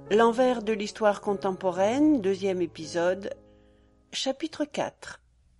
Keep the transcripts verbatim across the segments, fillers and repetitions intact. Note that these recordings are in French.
L'envers de l'histoire contemporaine, deuxième épisode, chapitre quatre.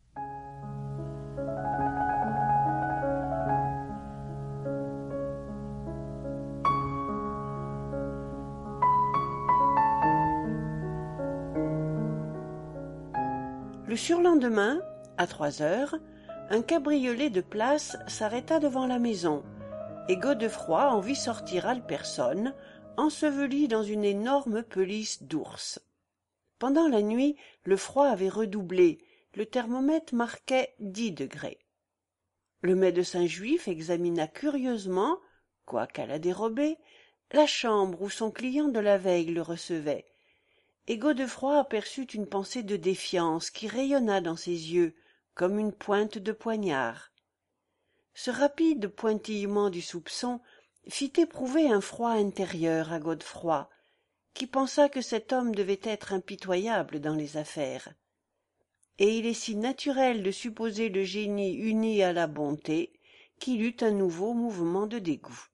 Le surlendemain, à trois heures, un cabriolet de place s'arrêta devant la maison, et Godefroy en vit sortir Alperson, enseveli dans une énorme pelisse d'ours. Pendant la nuit, le froid avait redoublé, le thermomètre marquait dix degrés. Le médecin juif examina curieusement, quoiqu'à la dérobée, la chambre où son client de la veille le recevait, et Godefroy aperçut une pensée de défiance qui rayonna dans ses yeux comme une pointe de poignard. Ce rapide pointillement du soupçon fit éprouver un froid intérieur à Godefroy, qui pensa que cet homme devait être impitoyable dans les affaires. Et il est si naturel de supposer le génie uni à la bonté qu'il eut un nouveau mouvement de dégoût.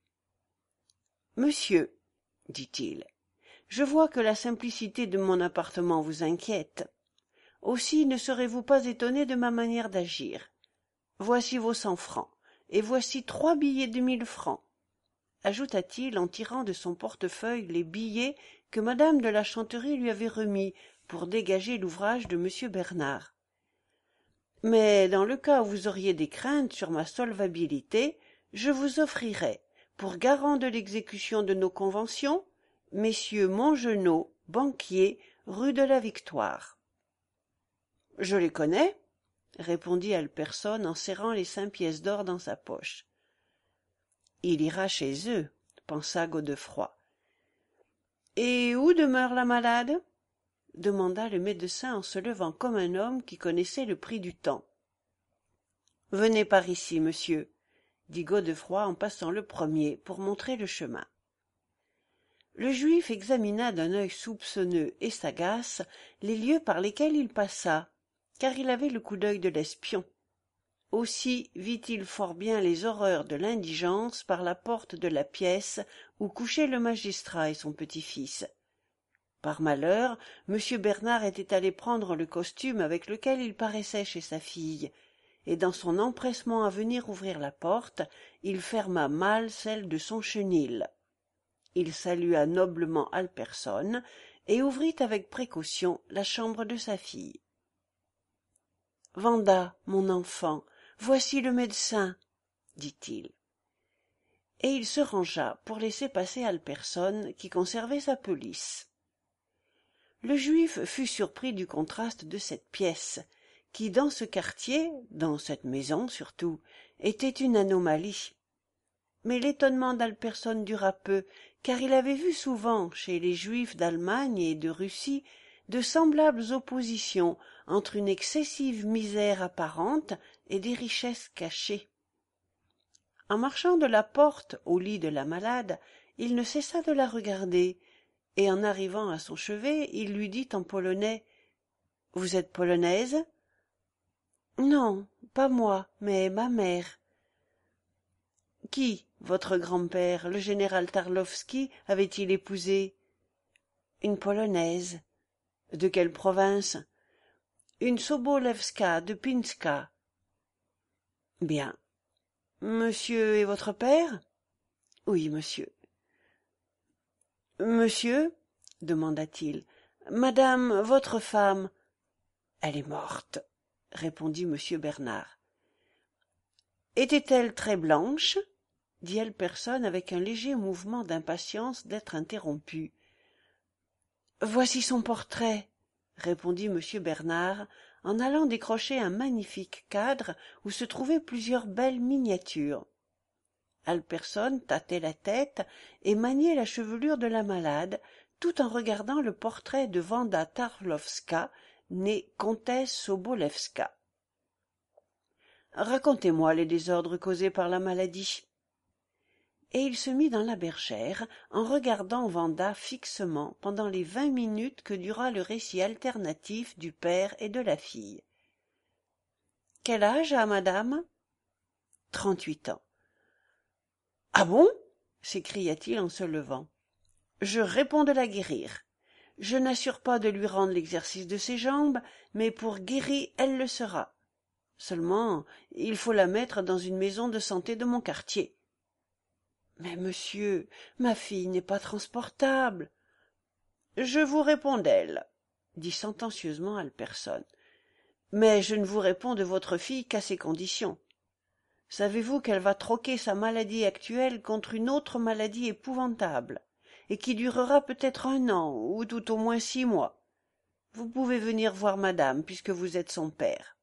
« Monsieur, dit-il, je vois que la simplicité de mon appartement vous inquiète. Aussi ne serez-vous pas étonné de ma manière d'agir. Voici vos cent francs, et voici trois billets de mille francs, ajouta-t-il en tirant de son portefeuille les billets que madame de la Chanterie lui avait remis pour dégager l'ouvrage de monsieur Bernard. Mais dans le cas où vous auriez des craintes sur ma solvabilité, je vous offrirais, pour garant de l'exécution de nos conventions, messieurs Mongenod, banquiers, rue de la Victoire. « Je les connais, » répondit Alperson en serrant les cinq pièces d'or dans sa poche. « Il ira chez eux, » pensa Godefroy. « Et où demeure la malade ?» demanda le médecin en se levant comme un homme qui connaissait le prix du temps. « Venez par ici, monsieur, » dit Godefroy en passant le premier pour montrer le chemin. Le juif examina d'un œil soupçonneux et sagace les lieux par lesquels il passa, car il avait le coup d'œil de l'espion. Aussi vit-il fort bien les horreurs de l'indigence par la porte de la pièce où couchaient le magistrat et son petit-fils. Par malheur, monsieur Bernard était allé prendre le costume avec lequel il paraissait chez sa fille, et dans son empressement à venir ouvrir la porte, il ferma mal celle de son chenil. Il salua noblement Alperson et ouvrit avec précaution la chambre de sa fille. « Vanda, mon enfant, voici le médecin, » dit-il. Et il se rangea pour laisser passer Alperson qui conservait sa pelisse. Le juif fut surpris du contraste de cette pièce, qui dans ce quartier, dans cette maison surtout, était une anomalie. Mais l'étonnement d'Alperson dura peu, car il avait vu souvent, chez les Juifs d'Allemagne et de Russie, de semblables oppositions entre une excessive misère apparente et des richesses cachées. En marchant de la porte au lit de la malade, il ne cessa de la regarder, et en arrivant à son chevet, il lui dit en polonais « Vous êtes polonaise ?»« Non, pas moi, mais ma mère. »« Qui, votre grand-père, le général Tarlowski, avait-il épousé ?»« Une polonaise. »« De quelle province ?»« Une Sobolewska de Pinska. »« Bien. Monsieur est votre père ?»« Oui, monsieur. »« Monsieur, demanda-t-il, madame, votre femme, elle est morte, répondit monsieur Bernard. Était-elle très blanche? Dit Alperson avec un léger mouvement d'impatience d'être interrompu. Voici son portrait, répondit monsieur Bernard en allant décrocher un magnifique cadre où se trouvaient plusieurs belles miniatures. Alperson tâtait la tête et maniait la chevelure de la malade, tout en regardant le portrait de Wanda Tarlowska, née comtesse Sobolewska. « Racontez-moi les désordres causés par la maladie. » Et il se mit dans la bergère, en regardant Wanda fixement pendant les vingt minutes que dura le récit alternatif du père et de la fille. « Quel âge a madame ?»« Trente-huit ans. »« Ah bon ?» s'écria-t-il en se levant. je réponds de la guérir. Je n'assure pas de lui rendre l'exercice de ses jambes, mais pour guérie elle le sera. Seulement, il faut la mettre dans une maison de santé de mon quartier. Mais monsieur, ma fille n'est pas transportable. Je vous réponds d'elle, dit sentencieusement Alperson. Mais je ne vous réponds de votre fille qu'à ces conditions. Savez-vous qu'elle va troquer sa maladie actuelle contre une autre maladie épouvantable, et qui durera peut-être un an, ou tout au moins six mois. Vous pouvez venir voir madame, puisque vous êtes son père.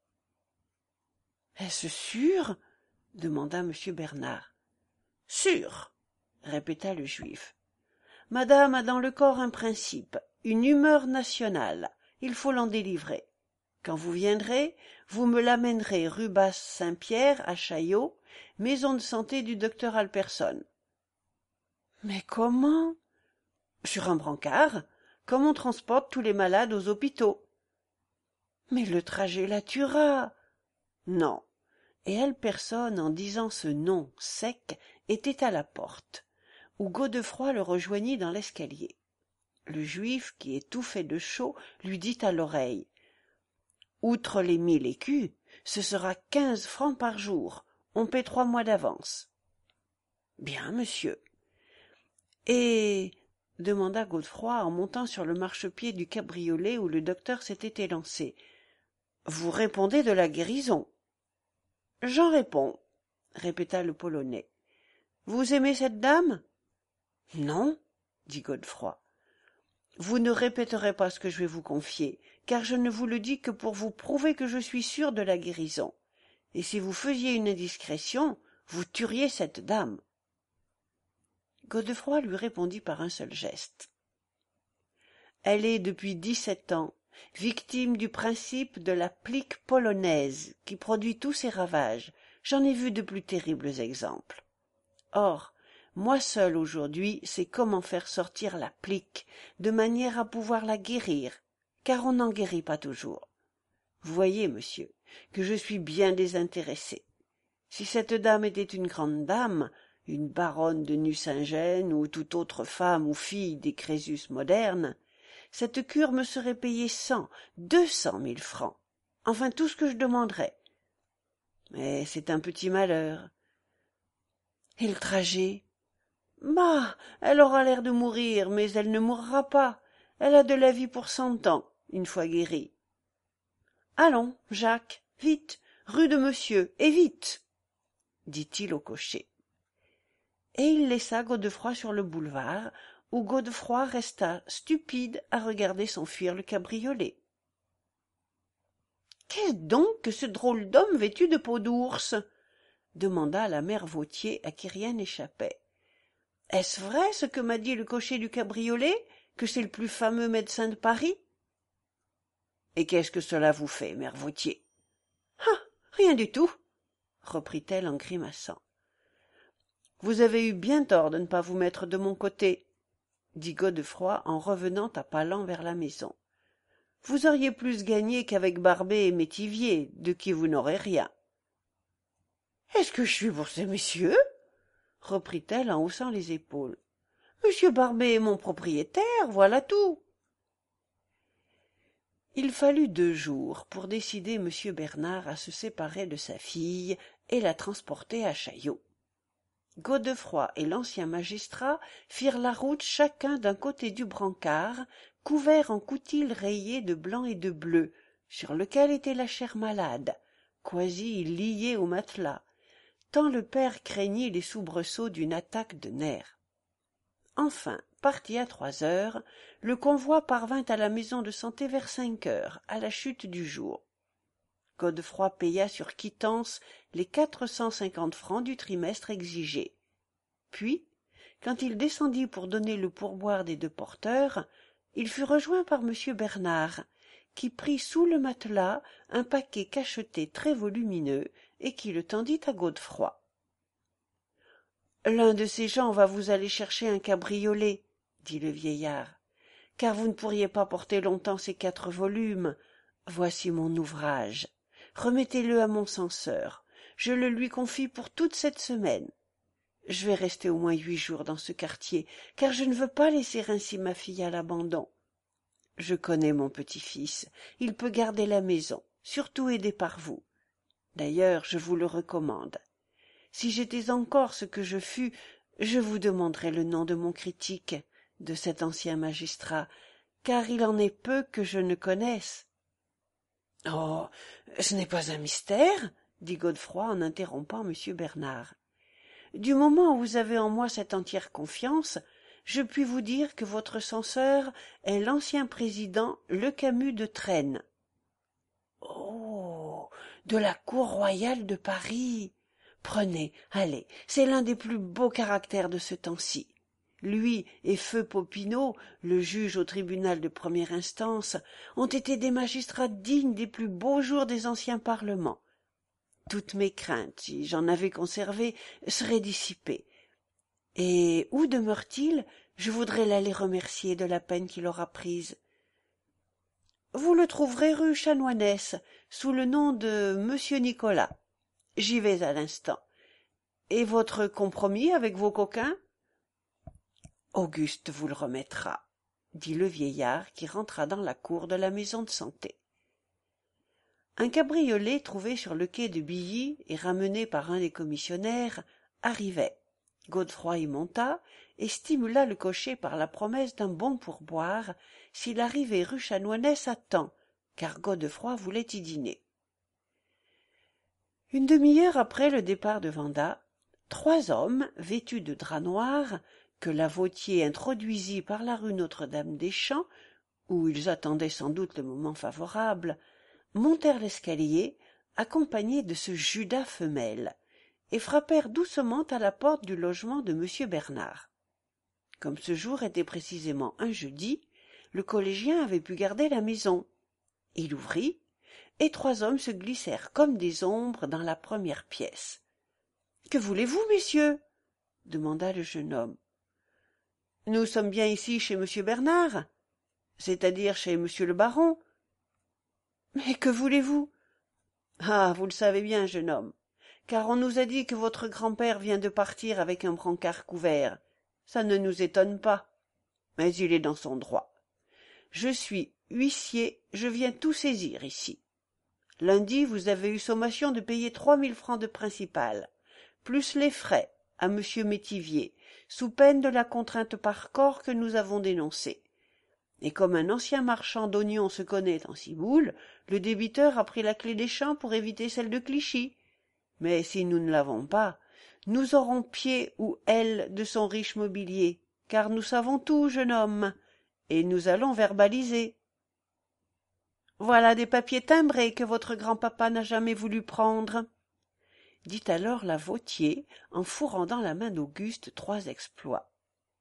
Est-ce sûr? Demanda M. Bernard. Sûr, répéta le juif. Madame a dans le corps un principe, une humeur nationale. Il faut l'en délivrer. Quand vous viendrez, vous me l'amènerez rue Basse-Saint-Pierre, à Chaillot, maison de santé du docteur Alperson. Mais comment? Sur un brancard, comme on transporte tous les malades aux hôpitaux. Mais le trajet la tuera. Non. Et Alperson, en disant ce nom sec, était à la porte, où Godefroy le rejoignit dans l'escalier. Le juif, qui étouffait de chaud, lui dit à l'oreille: Outre les mille écus, ce sera quinze francs par jour. On paie trois mois d'avance. Bien, monsieur. Et, demanda Godefroy en montant sur le marchepied du cabriolet où le docteur s'était élancé, vous répondez de la guérison? J'en réponds, répéta le Polonais. Vous aimez cette dame? Non, dit Godefroy. Vous ne répéterez pas ce que je vais vous confier, car je ne vous le dis que pour vous prouver que je suis sûr de la guérison. Et si vous faisiez une indiscrétion, vous tueriez cette dame. Godefroy lui répondit par un seul geste. Elle est depuis dix-sept ans victime du principe de la plique polonaise qui produit tous ces ravages. J'en ai vu de plus terribles exemples. Or, moi seul aujourd'hui sais comment faire sortir la plique de manière à pouvoir la guérir, car on n'en guérit pas toujours. Vous voyez, monsieur, que je suis bien désintéressé. Si cette dame était une grande dame, une baronne de Nucingen ou toute autre femme ou fille des Crésus modernes, cette cure me serait payée cent, deux cent mille francs, enfin tout ce que je demanderais. Mais c'est un petit malheur. Et le trajet? Bah, elle aura l'air de mourir, mais elle ne mourra pas. Elle a de la vie pour cent ans, une fois guérie. Allons, Jacques, vite, rue de Monsieur, et vite, dit-il au cocher. Et il laissa Godefroy sur le boulevard, où Godefroy resta stupide à regarder s'enfuir le cabriolet. Qu'est-ce donc que ce drôle d'homme vêtu de peau d'ours? Demanda la mère Vautier à qui rien n'échappait. Est-ce vrai ce que m'a dit le cocher du cabriolet, que c'est le plus fameux médecin de Paris? Et qu'est-ce que cela vous fait, mère Vautier? Ah, rien du tout, reprit-elle en grimaçant. Vous avez eu bien tort de ne pas vous mettre de mon côté, dit Godefroy en revenant à pas lents vers la maison. Vous auriez plus gagné qu'avec Barbet et Métivier, de qui vous n'aurez rien. Est-ce que je suis pour ces messieurs? Reprit-elle en haussant les épaules. Monsieur Barbet est mon propriétaire, voilà tout. Il fallut deux jours pour décider M. Bernard à se séparer de sa fille et la transporter à Chaillot. Godefroy et l'ancien magistrat firent la route chacun d'un côté du brancard, couvert en coutil rayé de blanc et de bleu, sur lequel était la chère malade, quasi liée au matelas, tant le père craignit les soubresauts d'une attaque de nerfs. Enfin, parti à trois heures, le convoi parvint à la maison de santé vers cinq heures, à la chute du jour. Godefroy paya sur quittance les quatre cent cinquante francs du trimestre exigé. Puis, quand il descendit pour donner le pourboire des deux porteurs, il fut rejoint par M. Bernard, qui prit sous le matelas un paquet cacheté très volumineux et qui le tendit à Godefroy. « L'un de ces gens va vous aller chercher un cabriolet, » dit le vieillard, « car vous ne pourriez pas porter longtemps ces quatre volumes. Voici mon ouvrage. Remettez-le à mon censeur. Je le lui confie pour toute cette semaine. Je vais rester au moins huit jours dans ce quartier, car je ne veux pas laisser ainsi ma fille à l'abandon. Je connais mon petit-fils, il peut garder la maison, surtout aidé par vous. D'ailleurs, je vous le recommande. Si j'étais encore ce que je fus, je vous demanderais le nom de mon critique, de cet ancien magistrat, car il en est peu que je ne connaisse. « Oh, ce n'est pas un mystère, » dit Godefroy en interrompant M. Bernard. « Du moment où vous avez en moi cette entière confiance, je puis vous dire que votre censeur est l'ancien président Le Camus de Trènes. »« Oh, de la cour royale de Paris. Prenez, allez, c'est l'un des plus beaux caractères de ce temps-ci. Lui et feu Popinot, le juge au tribunal de première instance, ont été des magistrats dignes des plus beaux jours des anciens parlements. Toutes mes craintes, si j'en avais conservé, seraient dissipées. Et où demeure-t-il? Je voudrais l'aller remercier de la peine qu'il aura prise. Vous le trouverez rue Chanoinesse, sous le nom de Monsieur Nicolas. J'y vais à l'instant. Et votre compromis avec vos coquins? Auguste vous le remettra, dit le vieillard qui rentra dans la cour de la maison de santé. Un cabriolet trouvé sur le quai de Billy et ramené par un des commissionnaires arrivait. Godefroy y monta et stimula le cocher par la promesse d'un bon pourboire s'il arrivait rue Chanoinesse à temps, car Godefroy voulait y dîner. Une demi-heure après le départ de Vanda, trois hommes vêtus de drap noir, que la Vautier introduisit par la rue Notre-Dame-des-Champs, où ils attendaient sans doute le moment favorable, montèrent l'escalier, accompagnés de ce Judas femelle, et frappèrent doucement à la porte du logement de M. Bernard. Comme ce jour était précisément un jeudi, le collégien avait pu garder la maison. Il ouvrit, et trois hommes se glissèrent comme des ombres dans la première pièce. « Que voulez-vous, messieurs » demanda le jeune homme. « Nous sommes bien ici chez M. Bernard, c'est-à-dire chez M. le baron. »« Mais que voulez-vous » ?»« Ah, vous le savez bien, jeune homme, car on nous a dit que votre grand-père vient de partir avec un brancard couvert. Ça ne nous étonne pas, mais il est dans son droit. Je suis huissier, je viens tout saisir ici. Lundi, vous avez eu sommation de payer trois mille francs de principal, plus les frais à M. Métivier, sous peine de la contrainte par corps que nous avons dénoncée. Et comme un ancien marchand d'oignons se connaît en Ciboule, le débiteur a pris la clé des champs pour éviter celle de Clichy. Mais si nous ne l'avons pas, nous aurons pied ou aile de son riche mobilier, car nous savons tout, jeune homme, et nous allons verbaliser. Voilà des papiers timbrés que votre grand-papa n'a jamais voulu prendre, dit alors la Vautier en fourrant dans la main d'Auguste trois exploits.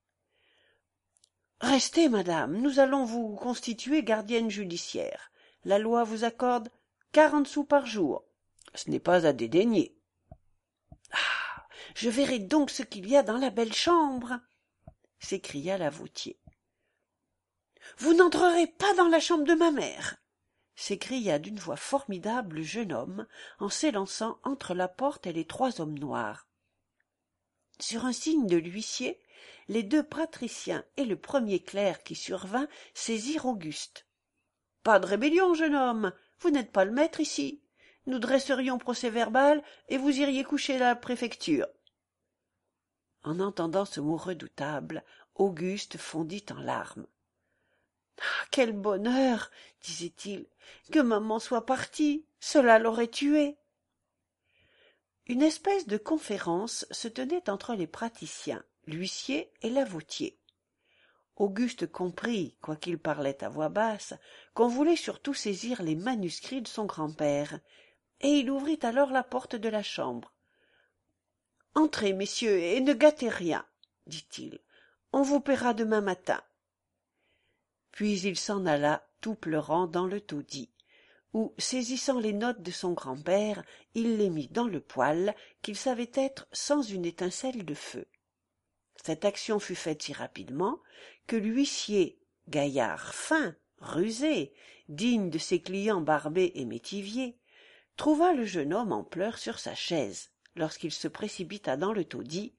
Restez, madame, nous allons vous constituer gardienne judiciaire. La loi vous accorde quarante sous par jour. Ce n'est pas à dédaigner. Ah, je verrai donc ce qu'il y a dans la belle chambre, s'écria la Vautier. Vous n'entrerez pas dans la chambre de ma mère, s'écria d'une voix formidable le jeune homme en s'élançant entre la porte et les trois hommes noirs. Sur un signe de l'huissier, les deux patriciens et le premier clerc qui survint saisirent Auguste. « Pas de rébellion, jeune homme, vous n'êtes pas le maître ici. Nous dresserions procès-verbal et vous iriez coucher à la préfecture. » En entendant ce mot redoutable, Auguste fondit en larmes. « Ah, quel bonheur, disait-il, que maman soit partie, cela l'aurait tuée. » Une espèce de conférence se tenait entre les praticiens, l'huissier et la Vautier. Auguste comprit, quoiqu'il parlait à voix basse, qu'on voulait surtout saisir les manuscrits de son grand-père, et il ouvrit alors la porte de la chambre. « Entrez, messieurs, et ne gâtez rien, dit-il. On vous paiera demain matin. » Puis il s'en alla, tout pleurant, dans le taudis, où, saisissant les notes de son grand-père, il les mit dans le poêle, qu'il savait être sans une étincelle de feu. Cette action fut faite si rapidement que l'huissier, gaillard fin, rusé, digne de ses clients Barbet et Métivier, trouva le jeune homme en pleurs sur sa chaise, lorsqu'il se précipita dans le taudis,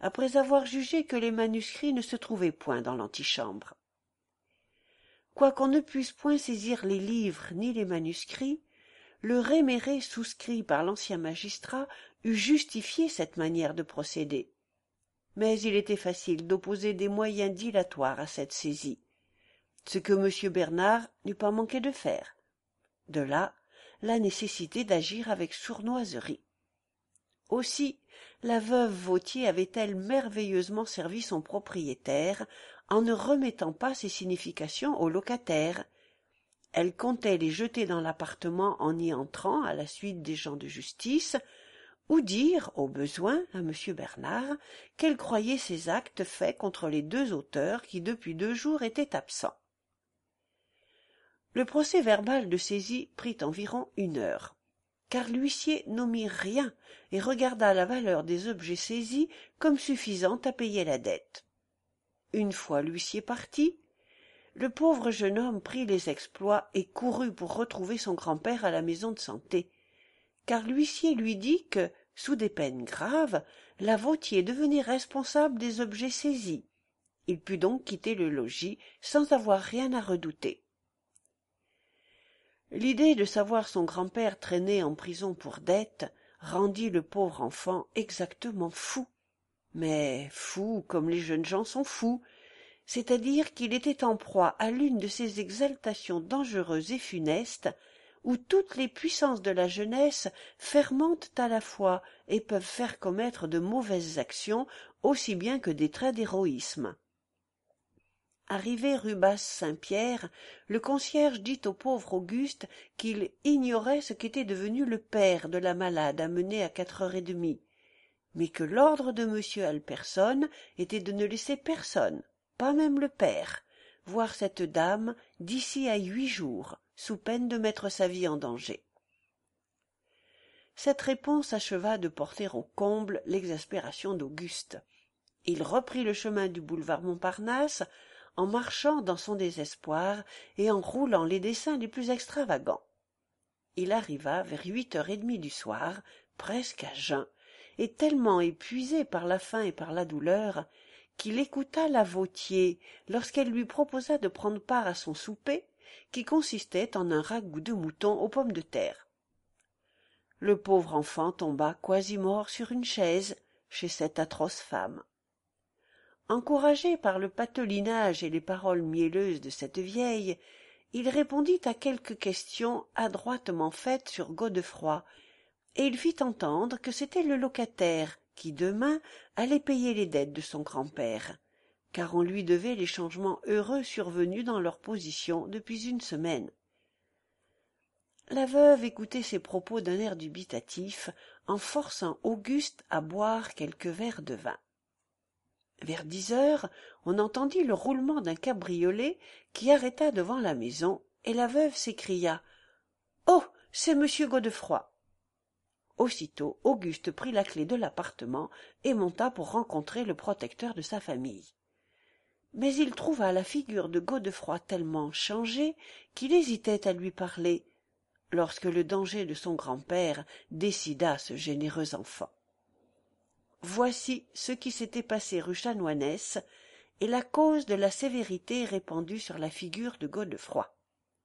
après avoir jugé que les manuscrits ne se trouvaient point dans l'antichambre. Quoiqu'on ne puisse point saisir les livres ni les manuscrits, le réméré souscrit par l'ancien magistrat eût justifié cette manière de procéder. Mais il était facile d'opposer des moyens dilatoires à cette saisie, ce que M. Bernard n'eût pas manqué de faire. De là la nécessité d'agir avec sournoiserie. Aussi la veuve Vautier avait-elle merveilleusement servi son propriétaire en ne remettant pas ses significations au locataire. Elle comptait les jeter dans l'appartement en y entrant à la suite des gens de justice, ou dire, au besoin, à M. Bernard, qu'elle croyait ces actes faits contre les deux auteurs qui depuis deux jours étaient absents. Le procès-verbal de saisie prit environ une heure, car l'huissier n'omit rien et regarda la valeur des objets saisis comme suffisante à payer la dette. Une fois l'huissier parti, le pauvre jeune homme prit les exploits et courut pour retrouver son grand-père à la maison de santé, car l'huissier lui dit que, sous des peines graves, la Vautier devenait responsable des objets saisis. Il put donc quitter le logis sans avoir rien à redouter. L'idée de savoir son grand-père traîné en prison pour dette rendit le pauvre enfant exactement fou. Mais fou comme les jeunes gens sont fous, c'est-à-dire qu'il était en proie à l'une de ces exaltations dangereuses et funestes où toutes les puissances de la jeunesse fermentent à la fois et peuvent faire commettre de mauvaises actions aussi bien que des traits d'héroïsme. Arrivé rue Basse-Saint-Pierre, le concierge dit au pauvre Auguste qu'il ignorait ce qu'était devenu le père de la malade amenée à quatre heures et demie, mais que l'ordre de M. Alperson était de ne laisser personne, pas même le père, voir cette dame d'ici à huit jours, sous peine de mettre sa vie en danger. Cette réponse acheva de porter au comble l'exaspération d'Auguste. Il reprit le chemin du boulevard Montparnasse, en marchant dans son désespoir et en roulant les dessins les plus extravagants. Il arriva vers huit heures et demie du soir, presque à jeun, et tellement épuisé par la faim et par la douleur, qu'il écouta la Vautier lorsqu'elle lui proposa de prendre part à son souper, qui consistait en un ragoût de mouton aux pommes de terre. Le pauvre enfant tomba quasi mort sur une chaise chez cette atroce femme. Encouragé par le patelinage et les paroles mielleuses de cette vieille, il répondit à quelques questions adroitement faites sur Godefroy, et il fit entendre que c'était le locataire qui, demain, allait payer les dettes de son grand-père, car on lui devait les changements heureux survenus dans leur position depuis une semaine. La veuve écoutait ces propos d'un air dubitatif, en forçant Auguste à boire quelques verres de vin. Vers dix heures, on entendit le roulement d'un cabriolet qui arrêta devant la maison, et la veuve s'écria « Oh, c'est monsieur Godefroy !» Aussitôt, Auguste prit la clef de l'appartement et monta pour rencontrer le protecteur de sa famille. Mais il trouva la figure de Godefroy tellement changée qu'il hésitait à lui parler, lorsque le danger de son grand-père décida ce généreux enfant. Voici ce qui s'était passé rue Chanoinesse et la cause de la sévérité répandue sur la figure de Godefroy.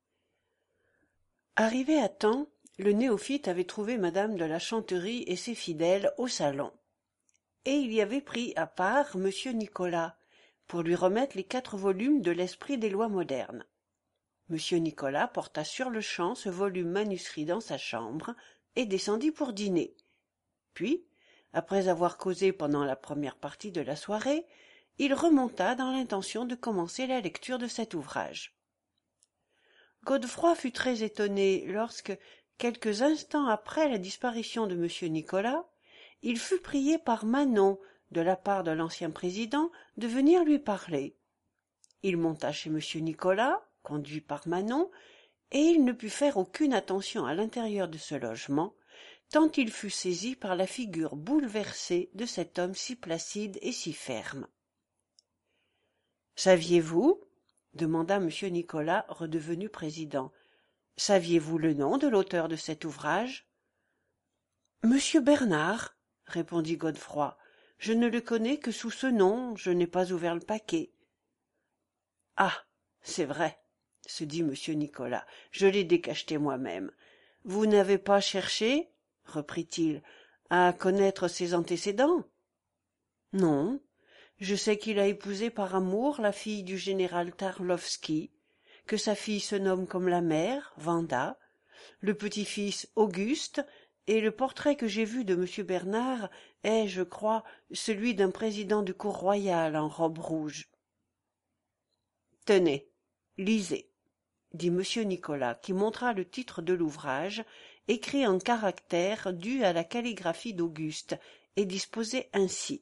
Arrivé à temps, le néophyte avait trouvé madame de la Chanterie et ses fidèles au salon, et il y avait pris à part monsieur Nicolas, pour lui remettre les quatre volumes de l'Esprit des lois modernes. Monsieur Nicolas porta sur-le-champ ce volume manuscrit dans sa chambre et descendit pour dîner. Puis, après avoir causé pendant la première partie de la soirée, il remonta dans l'intention de commencer la lecture de cet ouvrage. Godefroy fut très étonné lorsque, quelques instants après la disparition de monsieur Nicolas, il fut prié par Manon, de la part de l'ancien président, de venir lui parler. Il monta chez monsieur Nicolas, conduit par Manon, et il ne put faire aucune attention à l'intérieur de ce logement, tant il fut saisi par la figure bouleversée de cet homme si placide et si ferme. « Saviez-vous, » demanda M. Nicolas, redevenu président, « saviez-vous le nom de l'auteur de cet ouvrage ?»« Monsieur Bernard, » répondit Godefroy, Je ne le connais que sous ce nom, je n'ai pas ouvert le paquet. » « Ah, c'est vrai, » se dit monsieur Nicolas, « je l'ai décacheté moi-même. Vous n'avez pas cherché, reprit-il, à connaître ses antécédents? »« Non, je sais qu'il a épousé par amour la fille du général Tarlowski, que sa fille se nomme comme la mère, Vanda, le petit-fils Auguste, et le portrait que j'ai vu de monsieur Bernard est, je crois, celui d'un président de cour royale en robe rouge. »« Tenez, lisez, » dit monsieur Nicolas, qui montra le titre de l'ouvrage, écrit en caractères dus à la calligraphie d'Auguste, et disposé ainsi.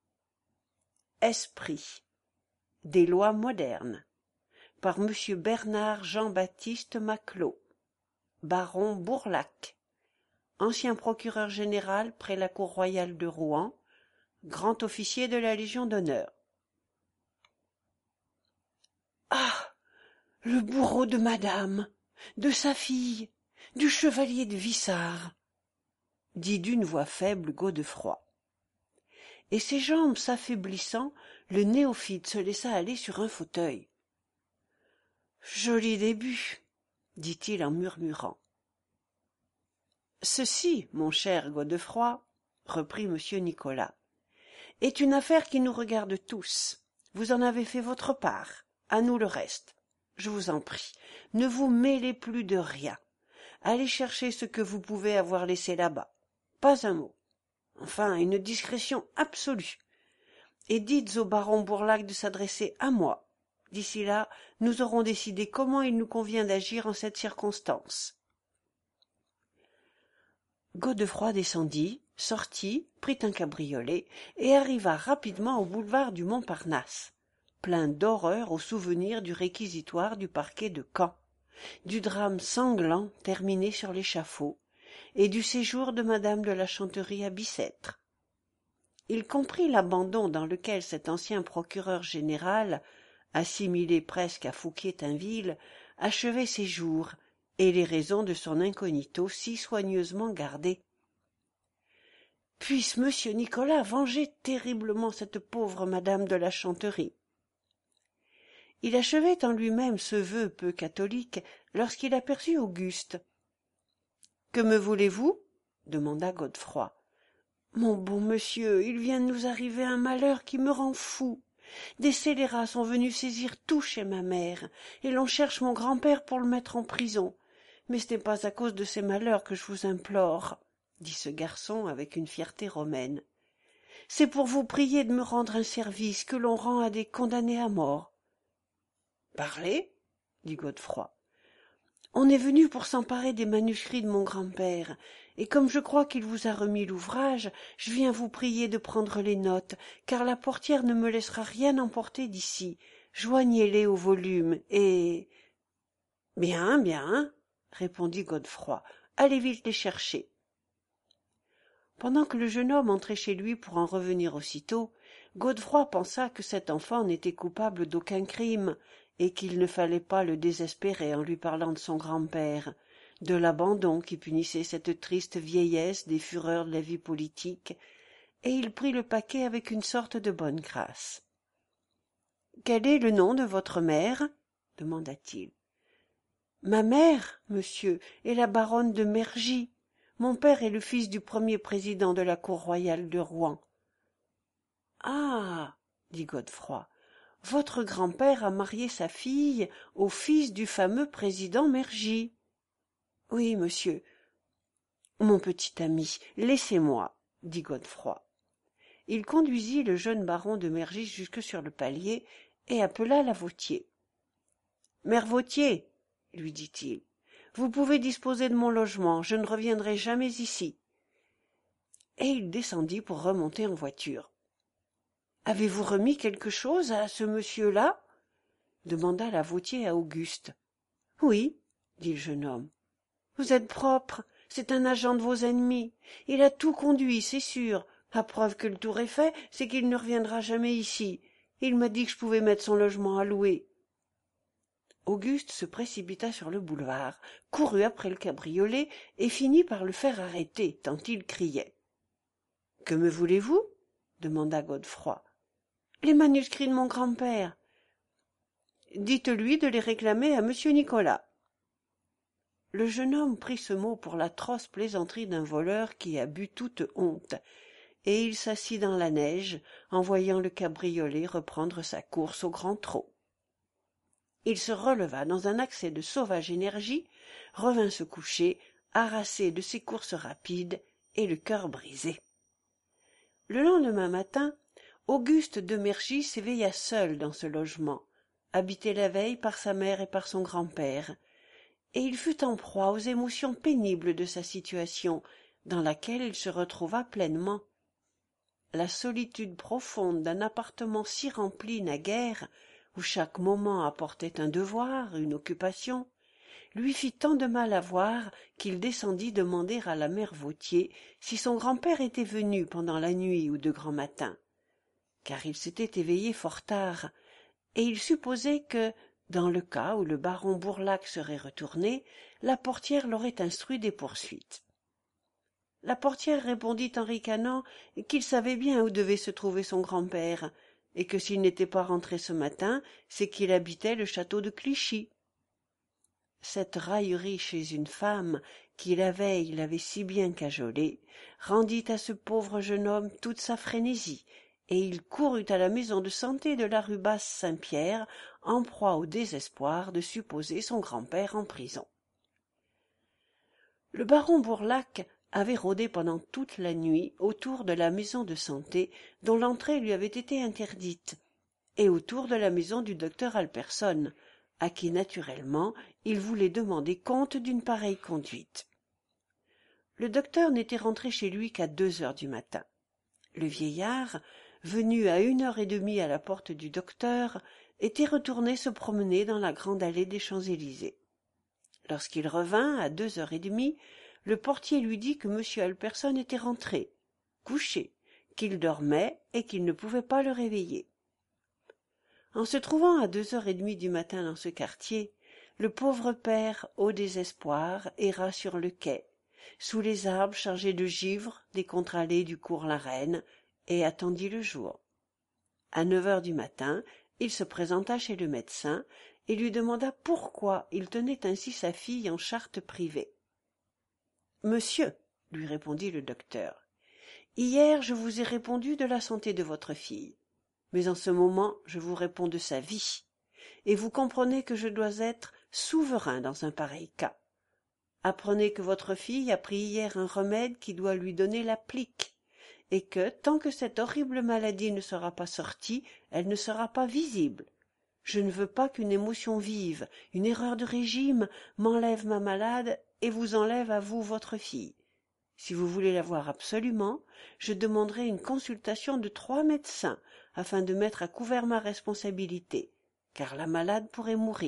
Esprit. Des lois modernes. Par monsieur Bernard Jean-Baptiste Maclot, baron Bourlac, ancien procureur général près la cour royale de Rouen, grand officier de la Légion d'honneur. Ah! Le bourreau de madame, de sa fille, du chevalier de Vissart, dit d'une voix faible Godefroy. Et ses jambes s'affaiblissant, le néophyte se laissa aller sur un fauteuil. Joli début, dit-il en murmurant. Ceci, mon cher Godefroy, reprit monsieur Nicolas, est une affaire qui nous regarde tous. Vous en avez fait votre part, à nous le reste. Je vous en prie, ne vous mêlez plus de rien. Allez chercher ce que vous pouvez avoir laissé là-bas. Pas un mot. Enfin, une discrétion absolue. Et dites au baron Bourlac de s'adresser à moi. D'ici là, nous aurons décidé comment il nous convient d'agir en cette circonstance. Godefroy descendit, sortit, prit un cabriolet et arriva rapidement au boulevard du Montparnasse, plein d'horreur au souvenir du réquisitoire du parquet de Caen, du drame sanglant terminé sur l'échafaud, et du séjour de madame de la Chanterie à Bicêtre. Il comprit l'abandon dans lequel cet ancien procureur général, assimilé presque à Fouquier-Tinville, achevait ses jours, et les raisons de son incognito si soigneusement gardées. Puisse monsieur Nicolas venger terriblement cette pauvre madame de la Chanterie. Il achevait en lui-même ce vœu peu catholique lorsqu'il aperçut Auguste. « Que me voulez-vous » demanda Godefroy. « Mon bon monsieur, il vient de nous arriver un malheur qui me rend fou. Des scélérats sont venus saisir tout chez ma mère, et l'on cherche mon grand-père pour le mettre en prison. Mais ce n'est pas à cause de ces malheurs que je vous implore, » dit ce garçon avec une fierté romaine. « C'est pour vous prier de me rendre un service que l'on rend à des condamnés à mort. »« Parlez, » dit Godefroy. « On est venu pour s'emparer des manuscrits de mon grand-père, et comme je crois qu'il vous a remis l'ouvrage, je viens vous prier de prendre les notes, car la portière ne me laissera rien emporter d'ici. Joignez-les au volume, et... »« Bien, bien, » répondit Godefroy, « allez vite les chercher. » Pendant que le jeune homme entrait chez lui pour en revenir aussitôt, Godefroy pensa que cet enfant n'était coupable d'aucun crime, et qu'il ne fallait pas le désespérer en lui parlant de son grand-père, de l'abandon qui punissait cette triste vieillesse des fureurs de la vie politique, et il prit le paquet avec une sorte de bonne grâce. « Quel est le nom de votre mère » demanda-t-il. « Ma mère, monsieur, est la baronne de Mergy. Mon père est le fils du premier président de la cour royale de Rouen. »« Ah » dit Godefroy, « votre grand-père a marié sa fille au fils du fameux président Mergy. »« Oui, monsieur. »« Mon petit ami, laissez-moi, » dit Godefroy. Il conduisit le jeune baron de Mergy jusque sur le palier et appela la Vautier. « Mère Vautier, » lui dit-il, « vous pouvez disposer de mon logement, je ne reviendrai jamais ici. » Et il descendit pour remonter en voiture. « Avez-vous remis quelque chose à ce monsieur-là » demanda la Vautier à Auguste. « Oui, » dit le jeune homme. « Vous êtes propre, c'est un agent de vos ennemis. Il a tout conduit, c'est sûr. À preuve que le tour est fait, c'est qu'il ne reviendra jamais ici. Il m'a dit que je pouvais mettre son logement à louer. » Auguste se précipita sur le boulevard, courut après le cabriolet et finit par le faire arrêter, tant il criait. « Que me voulez-vous » demanda Godefroy. Les manuscrits de mon grand-père. Dites-lui de les réclamer à monsieur Nicolas. Le jeune homme prit ce mot pour l'atroce plaisanterie d'un voleur qui a bu toute honte, et il s'assit dans la neige en voyant le cabriolet reprendre sa course au grand trot. Il se releva dans un accès de sauvage énergie, revint se coucher, harassé de ses courses rapides et le cœur brisé. Le lendemain matin, Auguste de Mergy s'éveilla seul dans ce logement, habité la veille par sa mère et par son grand-père, et il fut en proie aux émotions pénibles de sa situation, dans laquelle il se retrouva pleinement. La solitude profonde d'un appartement si rempli naguère, où chaque moment apportait un devoir, une occupation, lui fit tant de mal à voir qu'il descendit demander à la mère Vautier si son grand-père était venu pendant la nuit ou de grand matin, car il s'était éveillé fort tard, et il supposait que, dans le cas où le baron Bourlac serait retourné, la portière l'aurait instruit des poursuites. La portière répondit en ricanant qu'il savait bien où devait se trouver son grand-père, et que s'il n'était pas rentré ce matin, c'est qu'il habitait le château de Clichy. Cette raillerie chez une femme qui la veille l'avait si bien cajolé rendit à ce pauvre jeune homme toute sa frénésie, et il courut à la maison de santé de la rue Basse-Saint-Pierre en proie au désespoir de supposer son grand-père en prison. Le baron Bourlac avait rôdé pendant toute la nuit autour de la maison de santé dont l'entrée lui avait été interdite, et autour de la maison du docteur Alperson, à qui naturellement il voulait demander compte d'une pareille conduite. Le docteur n'était rentré chez lui qu'à deux heures du matin. Le vieillard, venu à une heure et demie à la porte du docteur, était retourné se promener dans la grande allée des Champs-Élysées. Lorsqu'il revint à deux heures et demie, le portier lui dit que M. Alperson était rentré, couché, qu'il dormait et qu'il ne pouvait pas le réveiller. En se trouvant à deux heures et demie du matin dans ce quartier, le pauvre père, au désespoir, erra sur le quai, sous les arbres chargés de givre des contre-allées du cours la Reine, et attendit le jour. À neuf heures du matin, il se présenta chez le médecin et lui demanda pourquoi il tenait ainsi sa fille en charte privée. « Monsieur, lui répondit le docteur, hier je vous ai répondu de la santé de votre fille, mais en ce moment je vous réponds de sa vie, et vous comprenez que je dois être souverain dans un pareil cas. Apprenez que votre fille a pris hier un remède qui doit lui donner la plique, et que, tant que cette horrible maladie ne sera pas sortie, elle ne sera pas visible. Je ne veux pas qu'une émotion vive, une erreur de régime, m'enlève ma malade et vous enlève à vous votre fille. Si vous voulez la voir absolument, je demanderai une consultation de trois médecins, afin de mettre à couvert ma responsabilité, car la malade pourrait mourir. »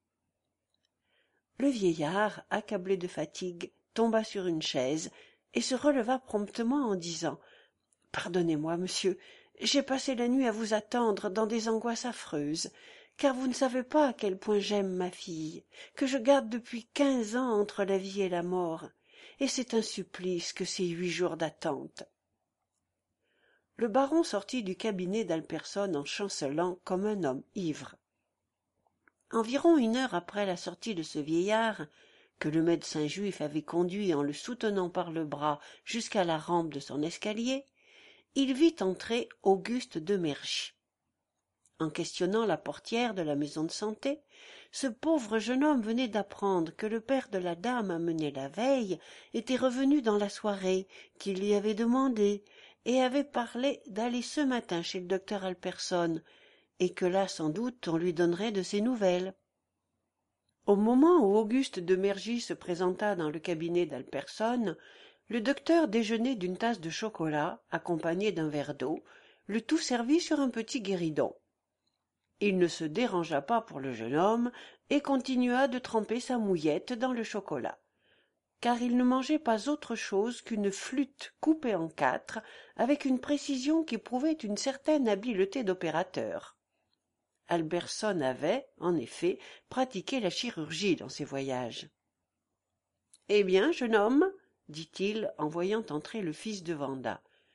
Le vieillard, accablé de fatigue, tomba sur une chaise et se releva promptement en disant « Pardonnez-moi, monsieur, j'ai passé la nuit à vous attendre dans des angoisses affreuses, car vous ne savez pas à quel point j'aime ma fille, que je garde depuis quinze ans entre la vie et la mort, et c'est un supplice que ces huit jours d'attente. » Le baron sortit du cabinet d'Alperson en chancelant comme un homme ivre. Environ une heure après la sortie de ce vieillard, que le médecin juif avait conduit en le soutenant par le bras jusqu'à la rampe de son escalier, il vit entrer Auguste de Mergy. En questionnant la portière de la maison de santé, ce pauvre jeune homme venait d'apprendre que le père de la dame amenée la veille était revenu dans la soirée, qu'il lui avait demandé, et avait parlé d'aller ce matin chez le docteur Alperson, et que là sans doute on lui donnerait de ses nouvelles. Au moment où Auguste de Mergy se présenta dans le cabinet d'Alperson, le docteur déjeunait d'une tasse de chocolat accompagnée d'un verre d'eau, le tout servi sur un petit guéridon. Il ne se dérangea pas pour le jeune homme et continua de tremper sa mouillette dans le chocolat, car il ne mangeait pas autre chose qu'une flûte coupée en quatre avec une précision qui prouvait une certaine habileté d'opérateur. Alperson avait, en effet, pratiqué la chirurgie dans ses voyages. « Eh bien, jeune homme, dit-il en voyant entrer le fils de Wanda,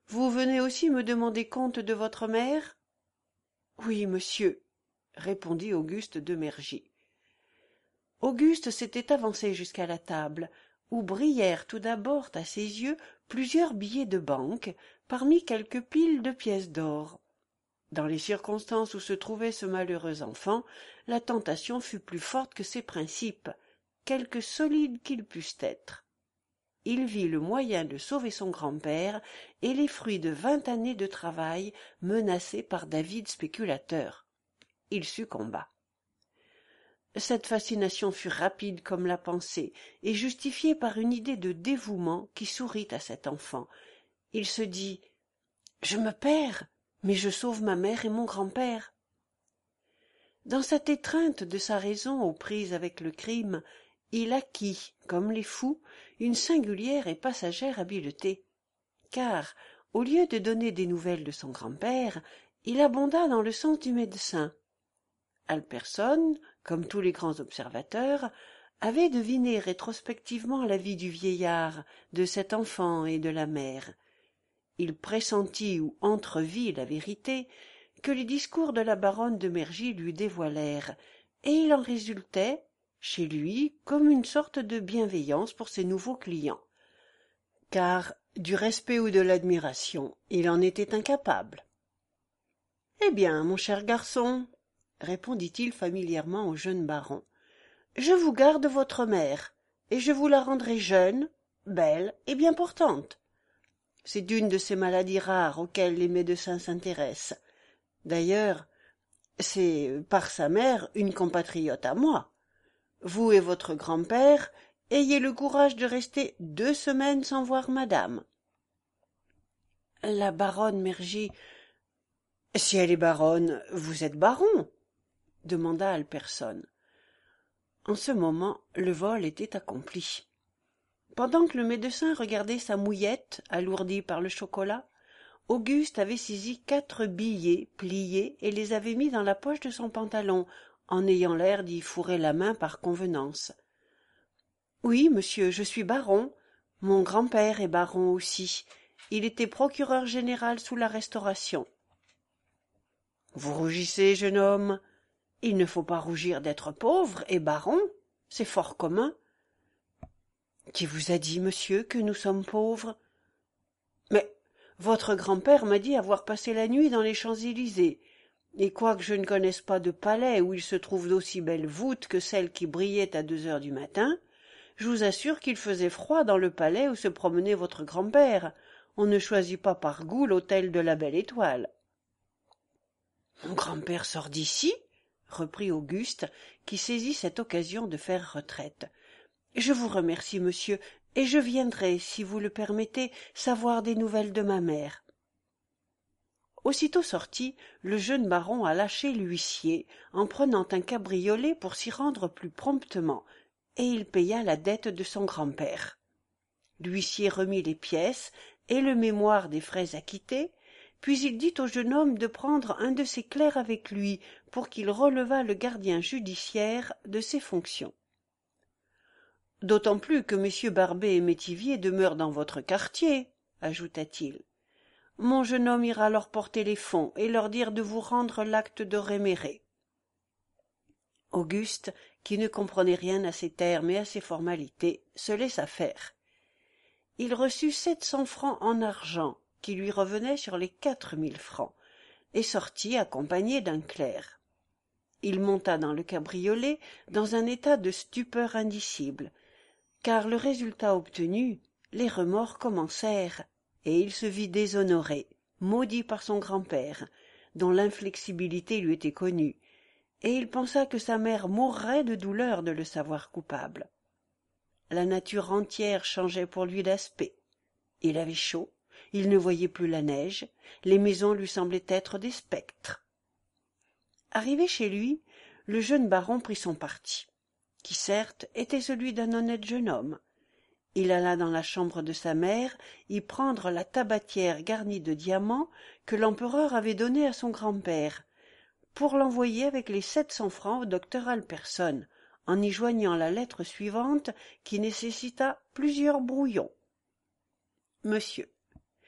vous venez aussi me demander compte de votre mère? Oui, monsieur, répondit Auguste de Mergy. Auguste s'était avancé jusqu'à la table, où brillèrent tout d'abord à ses yeux plusieurs billets de banque, parmi quelques piles de pièces d'or. Dans les circonstances où se trouvait ce malheureux enfant, la tentation fut plus forte que ses principes, quelque solides qu'ils pussent être. Il vit le moyen de sauver son grand-père et les fruits de vingt années de travail menacés par d'avides spéculateurs. Il succomba. Cette fascination fut rapide comme la pensée et justifiée par une idée de dévouement qui sourit à cet enfant. Il se dit « Je me perds, mais je sauve ma mère et mon grand-père. » Dans cette étreinte de sa raison aux prises avec le crime, il acquit, comme les fous, une singulière et passagère habileté, car, au lieu de donner des nouvelles de son grand-père, il abonda dans le sens du médecin. Alperson, comme tous les grands observateurs, avait deviné rétrospectivement la vie du vieillard, de cet enfant et de la mère. Il pressentit ou entrevit la vérité que les discours de la baronne de Mergy lui dévoilèrent, et il en résultait, chez lui, comme une sorte de bienveillance pour ses nouveaux clients, car du respect ou de l'admiration, il en était incapable. « Eh bien, mon cher garçon, répondit-il familièrement au jeune baron, je vous garde votre mère, et je vous la rendrai jeune, belle et bien portante. C'est une de ces maladies rares auxquelles les médecins s'intéressent. D'ailleurs, c'est par sa mère une compatriote à moi. Vous et votre grand-père, ayez le courage de rester deux semaines sans voir madame. » La baronne Mergy. « Si elle est baronne, vous êtes baron, demanda Alperson. En ce moment, le vol était accompli. Pendant que le médecin regardait sa mouillette, alourdie par le chocolat, Auguste avait saisi quatre billets pliés et les avait mis dans la poche de son pantalon, en ayant l'air d'y fourrer la main par convenance. « Oui, monsieur, je suis baron. Mon grand-père est baron aussi. Il était procureur général sous la Restauration. »« Vous rougissez, jeune homme. Il ne faut pas rougir d'être pauvre et baron. C'est fort commun. »« Qui vous a dit, monsieur, que nous sommes pauvres ? » ?»« Mais votre grand-père m'a dit avoir passé la nuit dans les Champs-Élysées, et quoique je ne connaisse pas de palais où il se trouve d'aussi belles voûtes que celles qui brillaient à deux heures du matin, je vous assure qu'il faisait froid dans le palais où se promenait votre grand-père. On ne choisit pas par goût l'hôtel de la Belle Étoile. »« Mon grand-père sort d'ici ?» reprit Auguste, qui saisit cette occasion de faire retraite. « Je vous remercie, monsieur, et je viendrai, si vous le permettez, savoir des nouvelles de ma mère. » Aussitôt sorti, le jeune baron alla chez l'huissier, en prenant un cabriolet pour s'y rendre plus promptement, et il paya la dette de son grand-père. L'huissier remit les pièces et le mémoire des frais acquittés, puis il dit au jeune homme de prendre un de ses clercs avec lui pour qu'il relevât le gardien judiciaire de ses fonctions. « D'autant plus que messieurs Barbet et Métivier demeurent dans votre quartier, » ajouta-t-il. « Mon jeune homme ira leur porter les fonds et leur dire de vous rendre l'acte de réméré. » Auguste, qui ne comprenait rien à ces termes et à ces formalités, se laissa faire. Il reçut sept cents francs en argent, qui lui revenaient sur les quatre mille francs, et sortit accompagné d'un clerc. Il monta dans le cabriolet dans un état de stupeur indicible, car le résultat obtenu, les remords commencèrent, et il se vit déshonoré, maudit par son grand-père, dont l'inflexibilité lui était connue, et il pensa que sa mère mourrait de douleur de le savoir coupable. La nature entière changeait pour lui d'aspect. Il avait chaud, il ne voyait plus la neige, les maisons lui semblaient être des spectres. Arrivé chez lui, le jeune baron prit son parti, qui certes était celui d'un honnête jeune homme. Il alla dans la chambre de sa mère y prendre la tabatière garnie de diamants que l'empereur avait donnée à son grand-père, pour l'envoyer avec les sept cents francs au docteur Alperson, en y joignant la lettre suivante qui nécessita plusieurs brouillons. « Monsieur,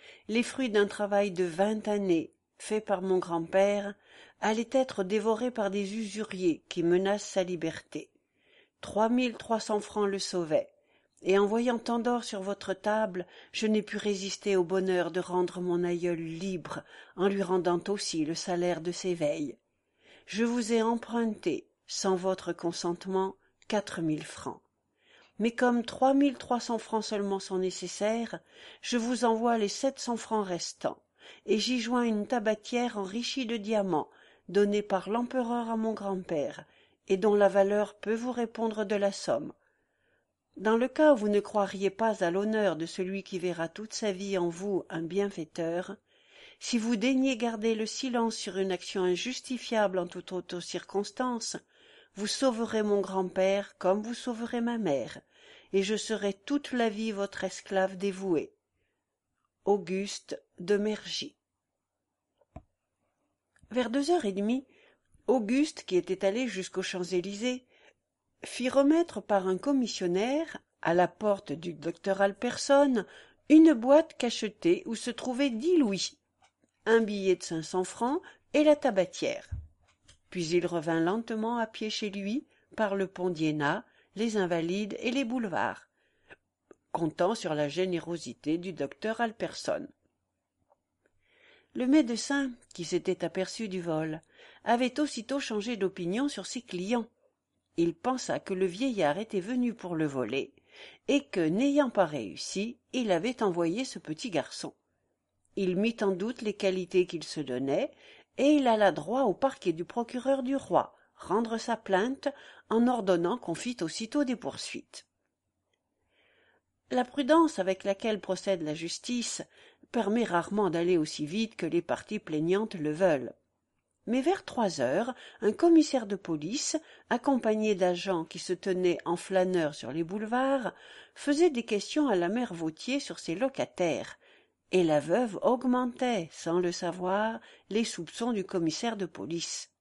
les fruits d'un travail de vingt années, fait par mon grand-père, allaient être dévorés par des usuriers qui menacent sa liberté. Trois mille trois cents francs le sauvaient, et en voyant tant d'or sur votre table, je n'ai pu résister au bonheur de rendre mon aïeul libre, en lui rendant aussi le salaire de ses veilles. Je vous ai emprunté, sans votre consentement, quatre mille francs. Mais comme trois mille trois cents francs seulement sont nécessaires, je vous envoie les sept cents francs restants, et j'y joins une tabatière enrichie de diamants, donnée par l'empereur à mon grand-père, et dont la valeur peut vous répondre de la somme. Dans le cas où vous ne croiriez pas à l'honneur de celui qui verra toute sa vie en vous un bienfaiteur, si vous daignez garder le silence sur une action injustifiable en toute autre circonstance, vous sauverez mon grand-père comme vous sauverez ma mère, et je serai toute la vie votre esclave dévoué. Auguste de Mergy. Vers deux heures et demie, Auguste, qui était allé jusqu'aux Champs-Élysées, fit remettre par un commissionnaire, à la porte du docteur Alperson, une boîte cachetée où se trouvaient dix louis, un billet de cinq cents francs et la tabatière. Puis il revint lentement à pied chez lui, par le pont d'Iéna, les Invalides et les boulevards, comptant sur la générosité du docteur Alperson. Le médecin, qui s'était aperçu du vol, avait aussitôt changé d'opinion sur ses clients. Il pensa que le vieillard était venu pour le voler, et que, n'ayant pas réussi, il avait envoyé ce petit garçon. Il mit en doute les qualités qu'il se donnait, et il alla droit au parquet du procureur du roi, rendre sa plainte, en ordonnant qu'on fît aussitôt des poursuites. La prudence avec laquelle procède la justice permet rarement d'aller aussi vite que les parties plaignantes le veulent. Mais vers trois heures, un commissaire de police, accompagné d'agents qui se tenaient en flâneurs sur les boulevards, faisait des questions à la mère Vautier sur ses locataires, et la veuve augmentait, sans le savoir, les soupçons du commissaire de police.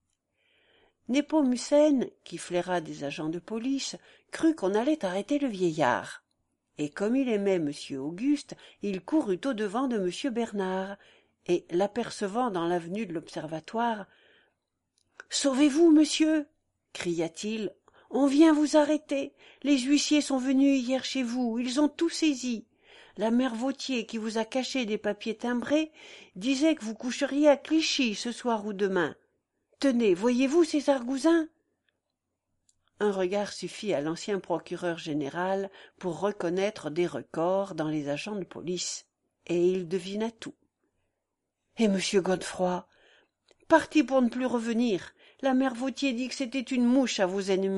Népomucène, qui flaira des agents de police, crut qu'on allait arrêter le vieillard. Et comme il aimait monsieur Auguste, il courut au-devant de monsieur Bernard, et, l'apercevant dans l'avenue de l'Observatoire, « Sauvez-vous, monsieur !» cria-t-il. « On vient vous arrêter. Les huissiers sont venus hier chez vous. Ils ont tout saisi. La mère Vautier, qui vous a caché des papiers timbrés, disait que vous coucheriez à Clichy ce soir ou demain. Tenez, voyez-vous ces argousins ?» Un regard suffit à l'ancien procureur général pour reconnaître des records dans les agents de police, et il devina tout. « Et monsieur Godefroy ? Parti pour ne plus revenir. La mère Vautier dit que c'était une mouche à vos ennemis. »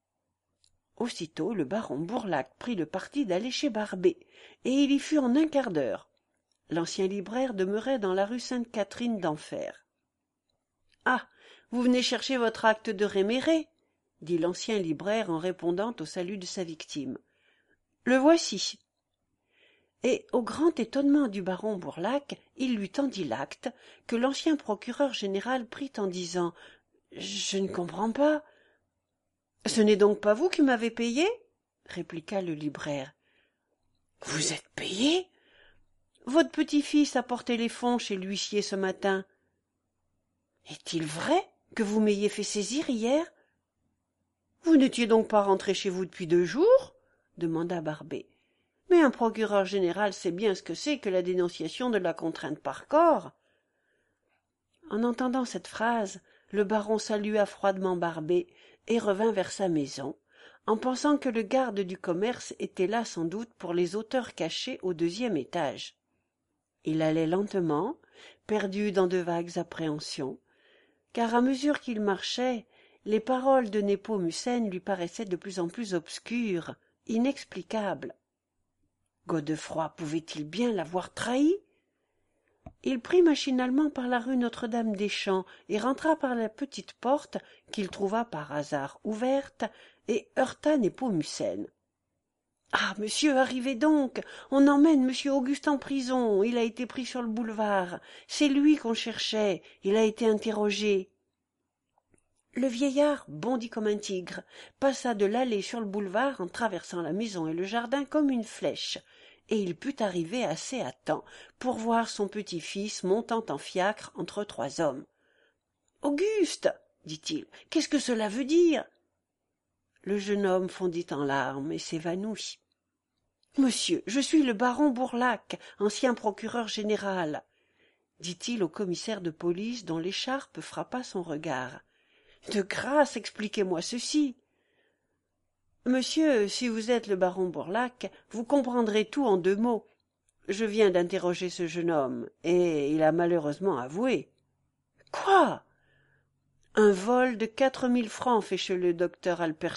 Aussitôt le baron Bourlacque prit le parti d'aller chez Barbet, et il y fut en un quart d'heure. L'ancien libraire demeurait dans la rue Sainte-Catherine d'Enfer. « Ah, vous venez chercher votre acte de réméré ?» dit l'ancien libraire en répondant au salut de sa victime. « Le voici. » Et, au grand étonnement du baron Bourlacque, il lui tendit l'acte, que l'ancien procureur général prit en disant « Je ne comprends pas. »« Ce n'est donc pas vous qui m'avez payé ?» répliqua le libraire. « Vous êtes payé ? Votre petit-fils a porté les fonds chez l'huissier ce matin. »« Est-il vrai que vous m'ayez fait saisir hier ? » « Vous n'étiez donc pas rentré chez vous depuis deux jours ?» demanda Barbet. « Mais un procureur général sait bien ce que c'est que la dénonciation de la contrainte par corps. » En entendant cette phrase, le baron salua froidement Barbet et revint vers sa maison, en pensant que le garde du commerce était là sans doute pour les auteurs cachés au deuxième étage. Il allait lentement, perdu dans de vagues appréhensions, car à mesure qu'il marchait, les paroles de Népomucène lui paraissaient de plus en plus obscures, inexplicables. Godefroy pouvait-il bien l'avoir trahi? Il prit machinalement par la rue Notre-Dame-des-Champs et rentra par la petite porte qu'il trouva par hasard ouverte et heurta Népomucène. « Ah, monsieur, arrivez donc. On emmène monsieur Auguste en prison. Il a été pris sur le boulevard. C'est lui qu'on cherchait. Il a été interrogé. » Le vieillard bondit comme un tigre, passa de l'allée sur le boulevard en traversant la maison et le jardin comme une flèche, et il put arriver assez à temps pour voir son petit-fils montant en fiacre entre trois hommes. « Auguste !» dit-il, « qu'est-ce que cela veut dire ?» Le jeune homme fondit en larmes et s'évanouit. « Monsieur, je suis le baron Bourlac, ancien procureur général, » dit-il au commissaire de police dont l'écharpe frappa son regard. « De grâce, expliquez-moi ceci. » « Monsieur, si vous êtes le baron Bourlac, vous comprendrez tout en deux mots. Je viens d'interroger ce jeune homme, et il a malheureusement avoué. »« Quoi ?» ?»« Un vol de quatre mille francs, fait le docteur Alperson. »«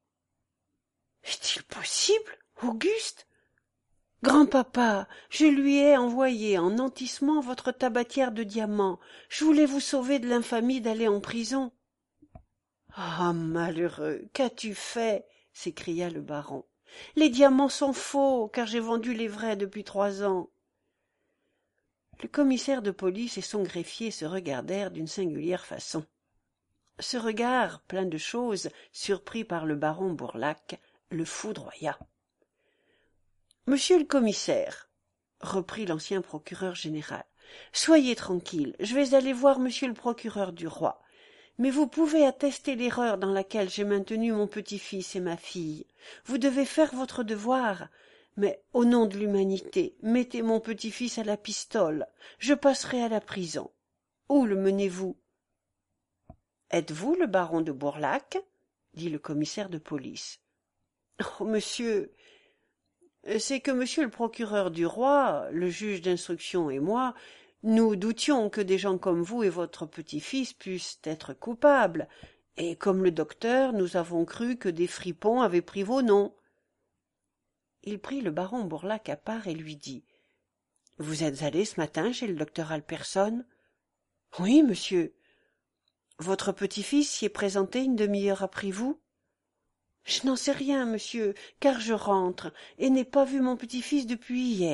Est-il possible, Auguste ? Grand-papa, je lui ai envoyé en nantissement votre tabatière de diamants. Je voulais vous sauver de l'infamie d'aller en prison. »« Ah, malheureux, qu'as-tu fait ?» s'écria le baron. « Les diamants sont faux, car j'ai vendu les vrais depuis trois ans. » Le commissaire de police et son greffier se regardèrent d'une singulière façon. Ce regard, plein de choses, surpris par le baron Bourlac, le foudroya. « Monsieur le commissaire, » reprit l'ancien procureur général, « soyez tranquille, je vais aller voir monsieur le procureur du roi. Mais vous pouvez attester l'erreur dans laquelle j'ai maintenu mon petit-fils et ma fille. Vous devez faire votre devoir. Mais, au nom de l'humanité, mettez mon petit-fils à la pistole. Je passerai à la prison. Où le menez-vous ? » « Êtes-vous le baron de Bourlac ? » dit le commissaire de police. « Oh, monsieur, c'est que monsieur le procureur du roi, le juge d'instruction et moi, nous doutions que des gens comme vous et votre petit-fils puissent être coupables, et comme le docteur, nous avons cru que des fripons avaient pris vos noms. » Il prit le baron Bourlac à part et lui dit « Vous êtes allé ce matin chez le docteur Alperson ? »« Oui, monsieur. »« Votre petit-fils s'y est présenté une demi-heure après vous ? » ?»« Je n'en sais rien, monsieur, car je rentre, et n'ai pas vu mon petit-fils depuis hier. »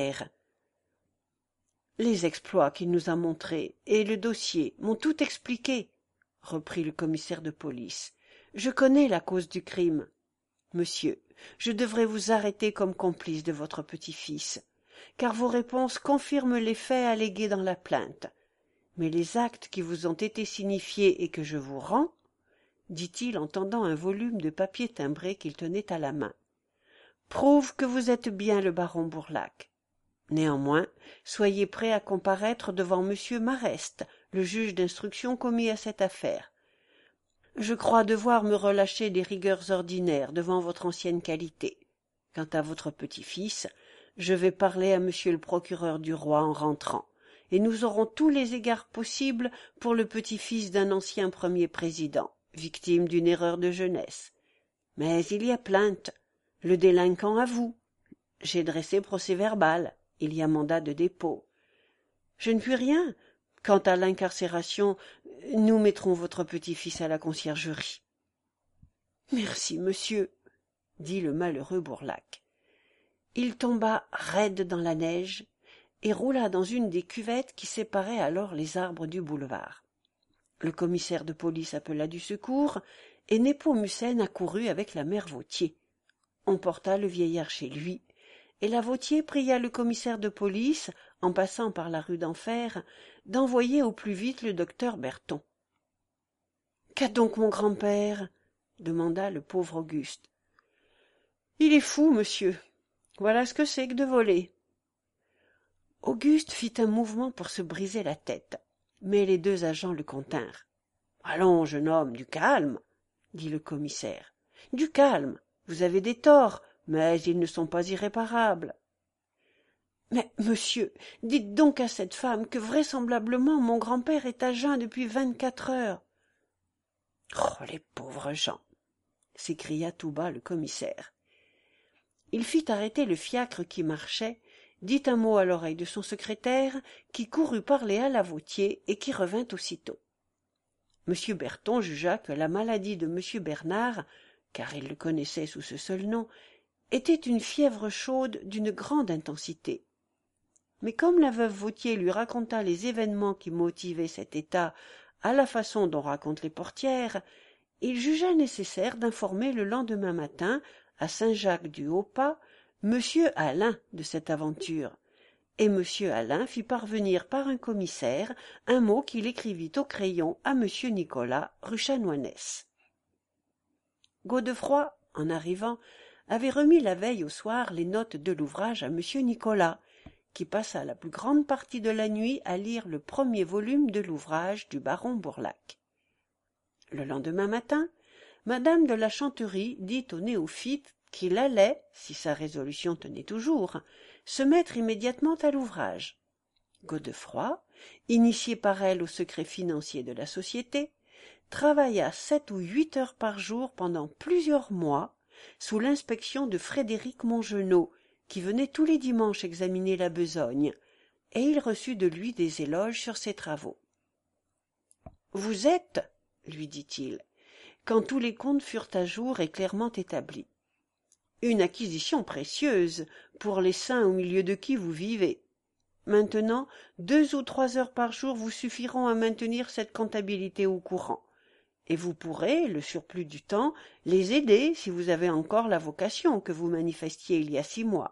Les exploits qu'il nous a montrés et le dossier m'ont tout expliqué, reprit le commissaire de police. Je connais la cause du crime. Monsieur, je devrais vous arrêter comme complice de votre petit-fils, car vos réponses confirment les faits allégués dans la plainte. Mais les actes qui vous ont été signifiés et que je vous rends, dit-il en tendant un volume de papier timbré qu'il tenait à la main, prouvent que vous êtes bien le baron Bourlac. Néanmoins, soyez prêt à comparaître devant monsieur Marest, le juge d'instruction commis à cette affaire. Je crois devoir me relâcher des rigueurs ordinaires devant votre ancienne qualité. Quant à votre petit-fils, je vais parler à monsieur le procureur du roi en rentrant, et nous aurons tous les égards possibles pour le petit-fils d'un ancien premier président, victime d'une erreur de jeunesse. Mais il y a plainte, le délinquant avoue. J'ai dressé procès-verbal. Il y a mandat de dépôt. Je ne puis rien. Quant à l'incarcération, nous mettrons votre petit-fils à la conciergerie. « Merci, monsieur, » dit le malheureux Bourlac. Il tomba raide dans la neige et roula dans une des cuvettes qui séparaient alors les arbres du boulevard. Le commissaire de police appela du secours et Népomucène accourut avec la mère Vautier. On porta le vieillard chez lui, et la Vautier pria le commissaire de police, en passant par la rue d'Enfer, d'envoyer au plus vite le docteur Berton. « Qu'a donc mon grand-père » demanda le pauvre Auguste. « Il est fou, monsieur. Voilà ce que c'est que de voler. » Auguste fit un mouvement pour se briser la tête, mais les deux agents le continrent. « Allons, jeune homme, du calme, » dit le commissaire. « Du calme, vous avez des torts, mais ils ne sont pas irréparables. »« Mais, monsieur, dites donc à cette femme que vraisemblablement mon grand-père est à jeun depuis vingt-quatre heures. »« Oh, les pauvres gens !» s'écria tout bas le commissaire. Il fit arrêter le fiacre qui marchait, dit un mot à l'oreille de son secrétaire, qui courut parler à la Vautier et qui revint aussitôt. Monsieur Berton jugea que la maladie de monsieur Bernard, car il le connaissait sous ce seul nom, était une fièvre chaude d'une grande intensité. Mais comme la veuve Vautier lui raconta les événements qui motivaient cet état à la façon dont racontent les portières, il jugea nécessaire d'informer le lendemain matin à Saint-Jacques-du-Haut-Pas Monsieur Alain de cette aventure, et Monsieur Alain fit parvenir par un commissaire un mot qu'il écrivit au crayon à Monsieur Nicolas, rue Chanoinesse. Godefroy, en arrivant, avait remis la veille au soir les notes de l'ouvrage à Monsieur Nicolas, qui passa la plus grande partie de la nuit à lire le premier volume de l'ouvrage du baron Bourlamaque. Le lendemain matin, madame de la Chanterie dit au néophyte qu'il allait, si sa résolution tenait toujours, se mettre immédiatement à l'ouvrage. Godefroy, initié par elle au secret financier de la société, travailla sept ou huit heures par jour pendant plusieurs mois, sous l'inspection de Frédéric Mongenod, qui venait tous les dimanches examiner la besogne, et il reçut de lui des éloges sur ses travaux. « Vous êtes, lui dit-il, quand tous les comptes furent à jour et clairement établis, une acquisition précieuse pour les saints au milieu de qui vous vivez. Maintenant, deux ou trois heures par jour vous suffiront à maintenir cette comptabilité au courant, et vous pourrez, le surplus du temps, les aider si vous avez encore la vocation que vous manifestiez il y a six mois. »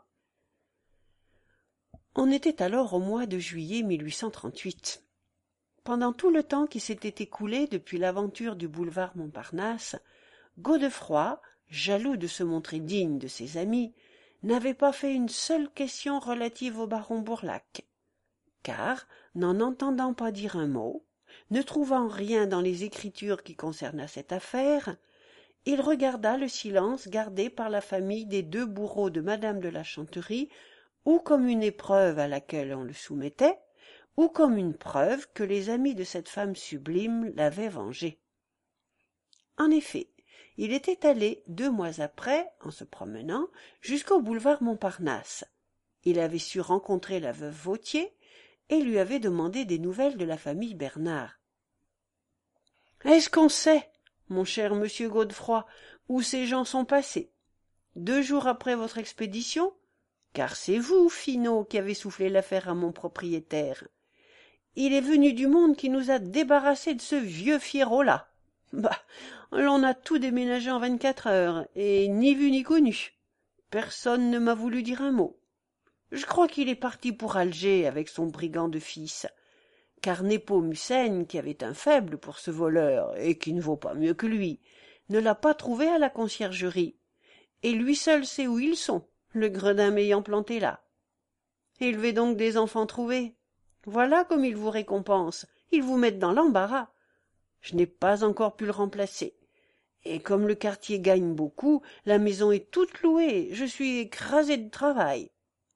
On était alors au mois de juillet mille huit cent trente-huit. Pendant tout le temps qui s'était écoulé depuis l'aventure du boulevard Montparnasse, Godefroy, jaloux de se montrer digne de ses amis, n'avait pas fait une seule question relative au baron Bourlamaque, car, n'en entendant pas dire un mot, ne trouvant rien dans les écritures qui concernât cette affaire, il regarda le silence gardé par la famille des deux bourreaux de madame de la Chanterie, ou comme une épreuve à laquelle on le soumettait, ou comme une preuve que les amis de cette femme sublime l'avaient vengé. En effet, il était allé, deux mois après, en se promenant, jusqu'au boulevard Montparnasse. Il avait su rencontrer la veuve Vautier et lui avait demandé des nouvelles de la famille Bernard. « Est-ce qu'on sait, mon cher monsieur Godefroy, où ces gens sont passés? Deux jours après votre expédition? Car c'est vous, Finot, qui avez soufflé l'affaire à mon propriétaire. Il est venu du monde qui nous a débarrassés de ce vieux Fierrot-là. Bah, l'on a tout déménagé en vingt-quatre heures, et ni vu ni connu. Personne ne m'a voulu dire un mot. Je crois qu'il est parti pour Alger avec son brigand de fils, car Nepomucène, qui avait un faible pour ce voleur, et qui ne vaut pas mieux que lui, ne l'a pas trouvé à la conciergerie, et lui seul sait où ils sont, le gredin m'ayant planté là. Élevez donc des enfants trouvés. Voilà comme ils vous récompensent, ils vous mettent dans l'embarras. Je n'ai pas encore pu le remplacer. Et comme le quartier gagne beaucoup, la maison est toute louée, je suis écrasé de travail. »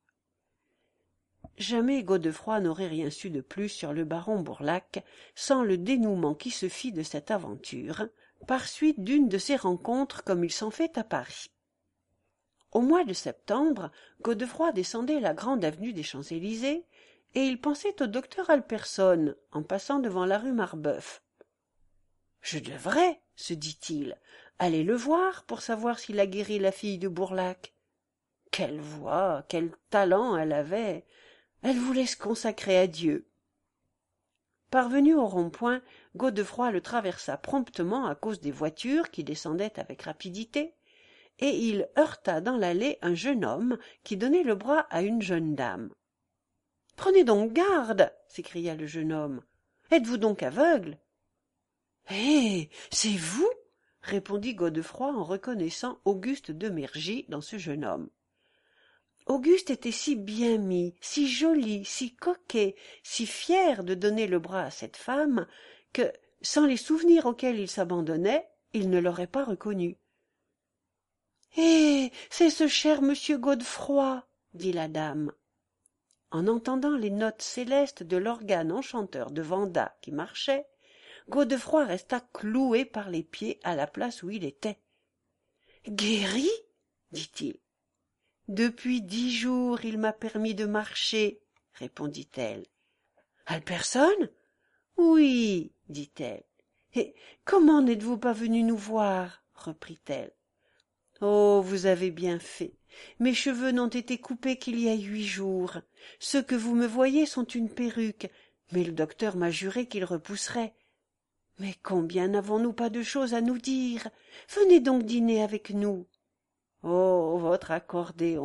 Jamais Godefroy n'aurait rien su de plus sur le baron Bourlamaque sans le dénouement qui se fit de cette aventure, par suite d'une de ces rencontres comme il s'en fait à Paris. Au mois de septembre, Godefroy descendait la grande avenue des Champs-Élysées, et il pensait au docteur Alperson en passant devant la rue Marbeuf. « Je devrais, se dit-il, aller le voir pour savoir s'il a guéri la fille de Bourlamaque. Quelle voix, quel talent elle avait! Elle voulait se consacrer à Dieu. » Parvenu au rond-point, Godefroy le traversa promptement à cause des voitures qui descendaient avec rapidité, et il heurta dans l'allée un jeune homme qui donnait le bras à une jeune dame. « Prenez donc garde !» s'écria le jeune homme. « Êtes-vous donc aveugle ?»« Eh, c'est vous !» répondit Godefroy en reconnaissant Auguste de Mergy dans ce jeune homme. Auguste était si bien mis, si joli, si coquet, si fier de donner le bras à cette femme, que, sans les souvenirs auxquels il s'abandonnait, il ne l'aurait pas reconnue. « Eh, c'est ce cher monsieur Godefroy !» dit la dame. En entendant les notes célestes de l'organe enchanteur de Vanda qui marchait, Godefroy resta cloué par les pieds à la place où il était. « Guéri ?» dit-il. « Depuis dix jours il m'a permis de marcher, » répondit-elle. « Alperson ? » ?»« Oui, dit-elle. »« Et comment n'êtes-vous pas venu nous voir ?» reprit-elle. « Oh, vous avez bien fait. Mes cheveux n'ont été coupés qu'il y a huit jours. Ceux que vous me voyez sont une perruque, mais le docteur m'a juré qu'il repousserait. Mais combien n'avons-nous pas de choses à nous dire? Venez donc dîner avec nous. Oh, votre accordéon!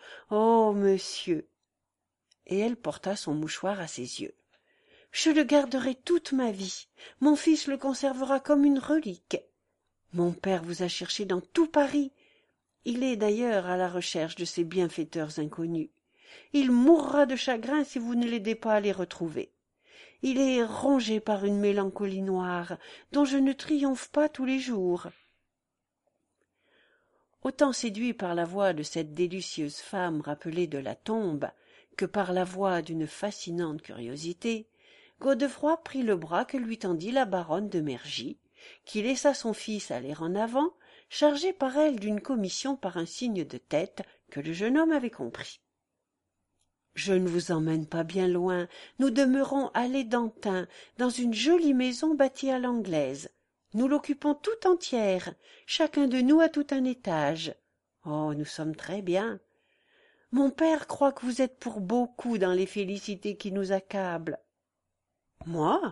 Oh, monsieur !» Et elle porta son mouchoir à ses yeux. « Je le garderai toute ma vie. Mon fils le conservera comme une relique. Mon père vous a cherché dans tout Paris. Il est d'ailleurs à la recherche de ces bienfaiteurs inconnus. Il mourra de chagrin si vous ne l'aidez pas à les retrouver. Il est rongé par une mélancolie noire dont je ne triomphe pas tous les jours. » Autant séduit par la voix de cette délicieuse femme rappelée de la tombe que par la voix d'une fascinante curiosité, Godefroy prit le bras que lui tendit la baronne de Mergy, qui laissa son fils aller en avant, chargé par elle d'une commission par un signe de tête que le jeune homme avait compris. « Je ne vous emmène pas bien loin, nous demeurons à l'Édentin, dans une jolie maison bâtie à l'anglaise. Nous l'occupons tout entière, chacun de nous a tout un étage. Oh, nous sommes très bien. Mon père croit que vous êtes pour beaucoup dans les félicités qui nous accablent. »« Moi ?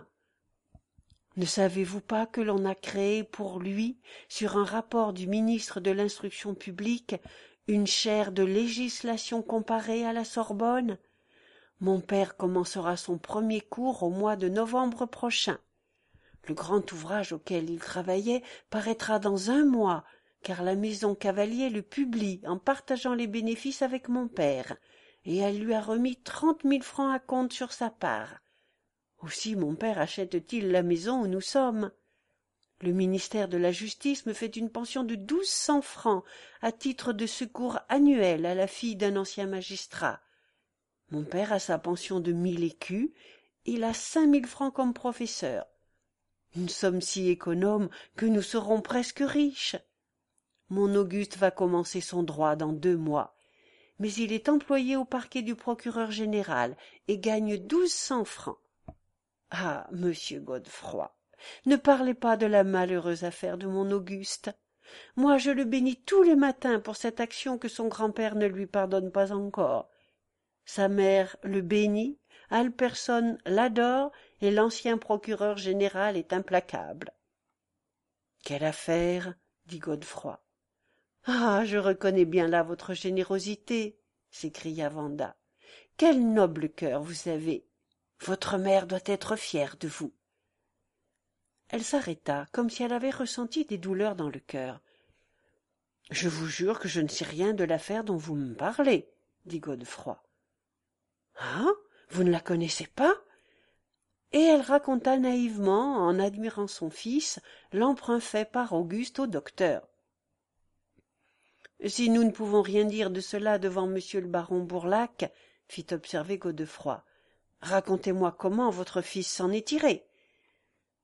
Ne savez-vous pas que l'on a créé pour lui, sur un rapport du ministre de l'Instruction publique, une chaire de législation comparée à la Sorbonne? Mon père commencera son premier cours au mois de novembre prochain. Le grand ouvrage auquel il travaillait paraîtra dans un mois, car la maison Cavalier le publie en partageant les bénéfices avec mon père, et elle lui a remis trente mille francs à compte sur sa part. Aussi mon père achète-t-il la maison où nous sommes. Le ministère de la Justice me fait une pension de douze cents francs à titre de secours annuel à la fille d'un ancien magistrat. Mon père a sa pension de mille écus, il a cinq mille francs comme professeur. Nous sommes si économes que nous serons presque riches. Mon Auguste va commencer son droit dans deux mois, mais il est employé au parquet du procureur général et gagne douze cents francs. Ah, monsieur Godefroy, ne parlez pas de la malheureuse affaire de mon Auguste. Moi, je le bénis tous les matins pour cette action que son grand-père ne lui pardonne pas encore. Sa mère le bénit, Alperson l'adore, et l'ancien procureur général est implacable. « Quelle affaire ?» dit Godefroy. « Ah, je reconnais bien là votre générosité, » s'écria Vanda. « Quel noble cœur vous avez! Votre mère doit être fière de vous. » Elle s'arrêta, comme si elle avait ressenti des douleurs dans le cœur. « Je vous jure que je ne sais rien de l'affaire dont vous me parlez, » dit Godefroy. « Ah, vous ne la connaissez pas ?» Et elle raconta naïvement, en admirant son fils, l'emprunt fait par Auguste au docteur. « Si nous ne pouvons rien dire de cela devant monsieur le baron Bourlac, » fit observer Godefroy, « racontez-moi comment votre fils s'en est tiré. »« Mais, »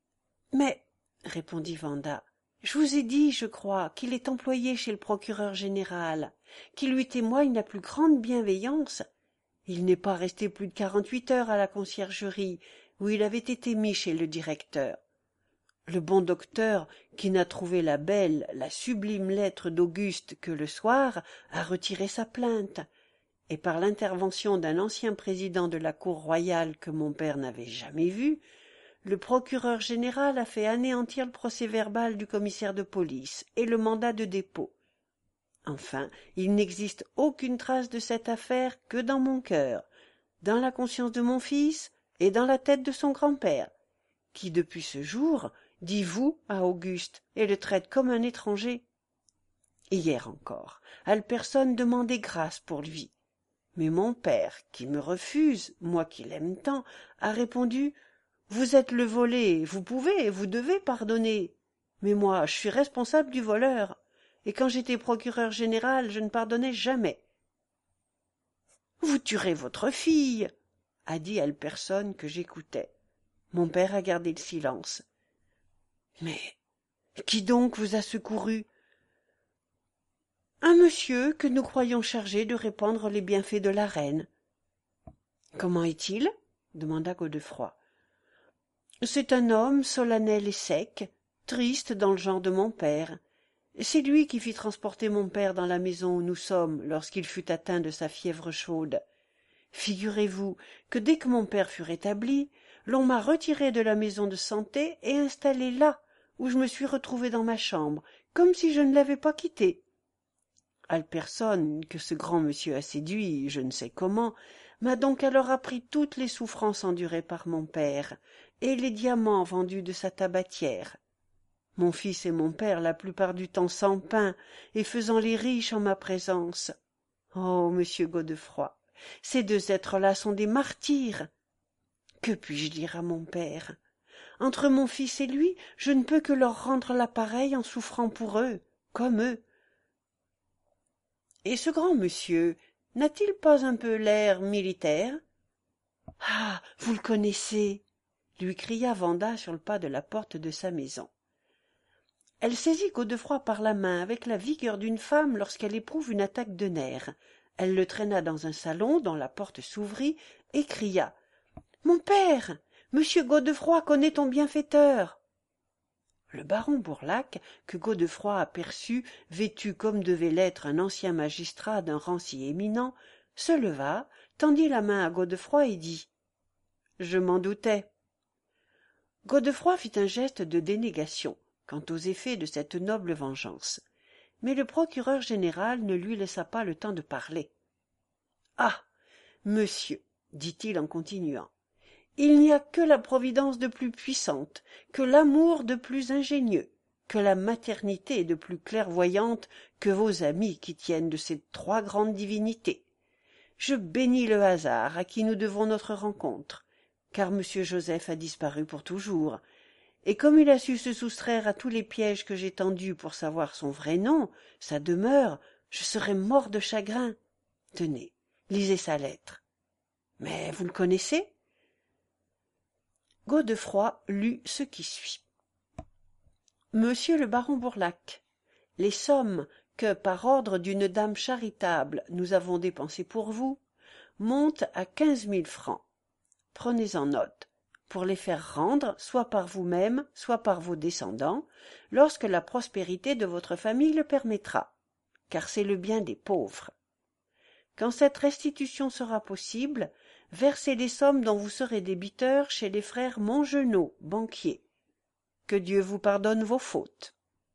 répondit Vanda, « je vous ai dit, je crois, qu'il est employé chez le procureur général, qui lui témoigne la plus grande bienveillance. Il n'est pas resté plus de quarante-huit heures à la conciergerie, où il avait été mis chez le directeur. Le bon docteur, qui n'a trouvé la belle, la sublime lettre d'Auguste que le soir, a retiré sa plainte, et par l'intervention d'un ancien président de la cour royale que mon père n'avait jamais vu, le procureur général a fait anéantir le procès-verbal du commissaire de police et le mandat de dépôt. Enfin, il n'existe aucune trace de cette affaire que dans mon cœur, dans la conscience de mon fils et dans la tête de son grand-père, qui, depuis ce jour, dit « vous » à Auguste et le traite comme un étranger. Hier encore, Alperson demandait grâce pour lui. Mais mon père, qui me refuse, moi qui l'aime tant, a répondu « Vous êtes le volé, vous pouvez, vous devez pardonner. Mais moi, je suis responsable du voleur, et quand j'étais procureur général, je ne pardonnais jamais. »« Vous tuerez votre fille, » a dit Alperson que j'écoutais. Mon père a gardé le silence. « Mais qui donc vous a secouru ?»« Un monsieur que nous croyons chargé de répandre les bienfaits de la reine. »« Comment est-il » demanda Godefroy. « C'est un homme solennel et sec, triste dans le genre de mon père. C'est lui qui fit transporter mon père dans la maison où nous sommes lorsqu'il fut atteint de sa fièvre chaude. Figurez-vous que dès que mon père fut rétabli, l'on m'a retiré de la maison de santé et installé là, où je me suis retrouvé dans ma chambre, comme si je ne l'avais pas quittée. Alperson, que ce grand monsieur a séduit, je ne sais comment, m'a donc alors appris toutes les souffrances endurées par mon père, et les diamants vendus de sa tabatière. Mon fils et mon père, la plupart du temps sans pain, et faisant les riches en ma présence. Oh, monsieur Godefroy, ces deux êtres-là sont des martyrs. Que puis-je dire à mon père? Entre mon fils et lui, je ne peux que leur rendre la pareille en souffrant pour eux, comme eux. Et ce grand monsieur n'a-t-il pas un peu l'air militaire? Ah, vous le connaissez, lui cria Vanda sur le pas de la porte de sa maison. Elle saisit Godefroy par la main avec la vigueur d'une femme lorsqu'elle éprouve une attaque de nerfs. Elle le traîna dans un salon dont la porte s'ouvrit et cria « Mon père, monsieur Godefroy connaît ton bienfaiteur !» Le baron Bourlamaque, que Godefroy aperçut, vêtu comme devait l'être un ancien magistrat d'un rang si éminent, se leva, tendit la main à Godefroy et dit « Je m'en doutais. » Godefroy fit un geste de dénégation quant aux effets de cette noble vengeance, mais le procureur général ne lui laissa pas le temps de parler. « Ah, monsieur, dit-il en continuant, il n'y a que la providence de plus puissante, que l'amour de plus ingénieux, que la maternité de plus clairvoyante que vos amis qui tiennent de ces trois grandes divinités. Je bénis le hasard à qui nous devons notre rencontre, car monsieur Joseph a disparu pour toujours, et comme il a su se soustraire à tous les pièges que j'ai tendus pour savoir son vrai nom, sa demeure, je serais mort de chagrin. Tenez, lisez sa lettre. Mais vous le connaissez? Godefroy lut ce qui suit. Monsieur le baron Bourlamaque, les sommes que, par ordre d'une dame charitable, nous avons dépensées pour vous, montent à quinze mille francs. Prenez-en note, pour les faire rendre soit par vous-même, soit par vos descendants, lorsque la prospérité de votre famille le permettra, car c'est le bien des pauvres. Quand cette restitution sera possible, versez les sommes dont vous serez débiteur chez les frères Mongenod, banquiers. Que Dieu vous pardonne vos fautes.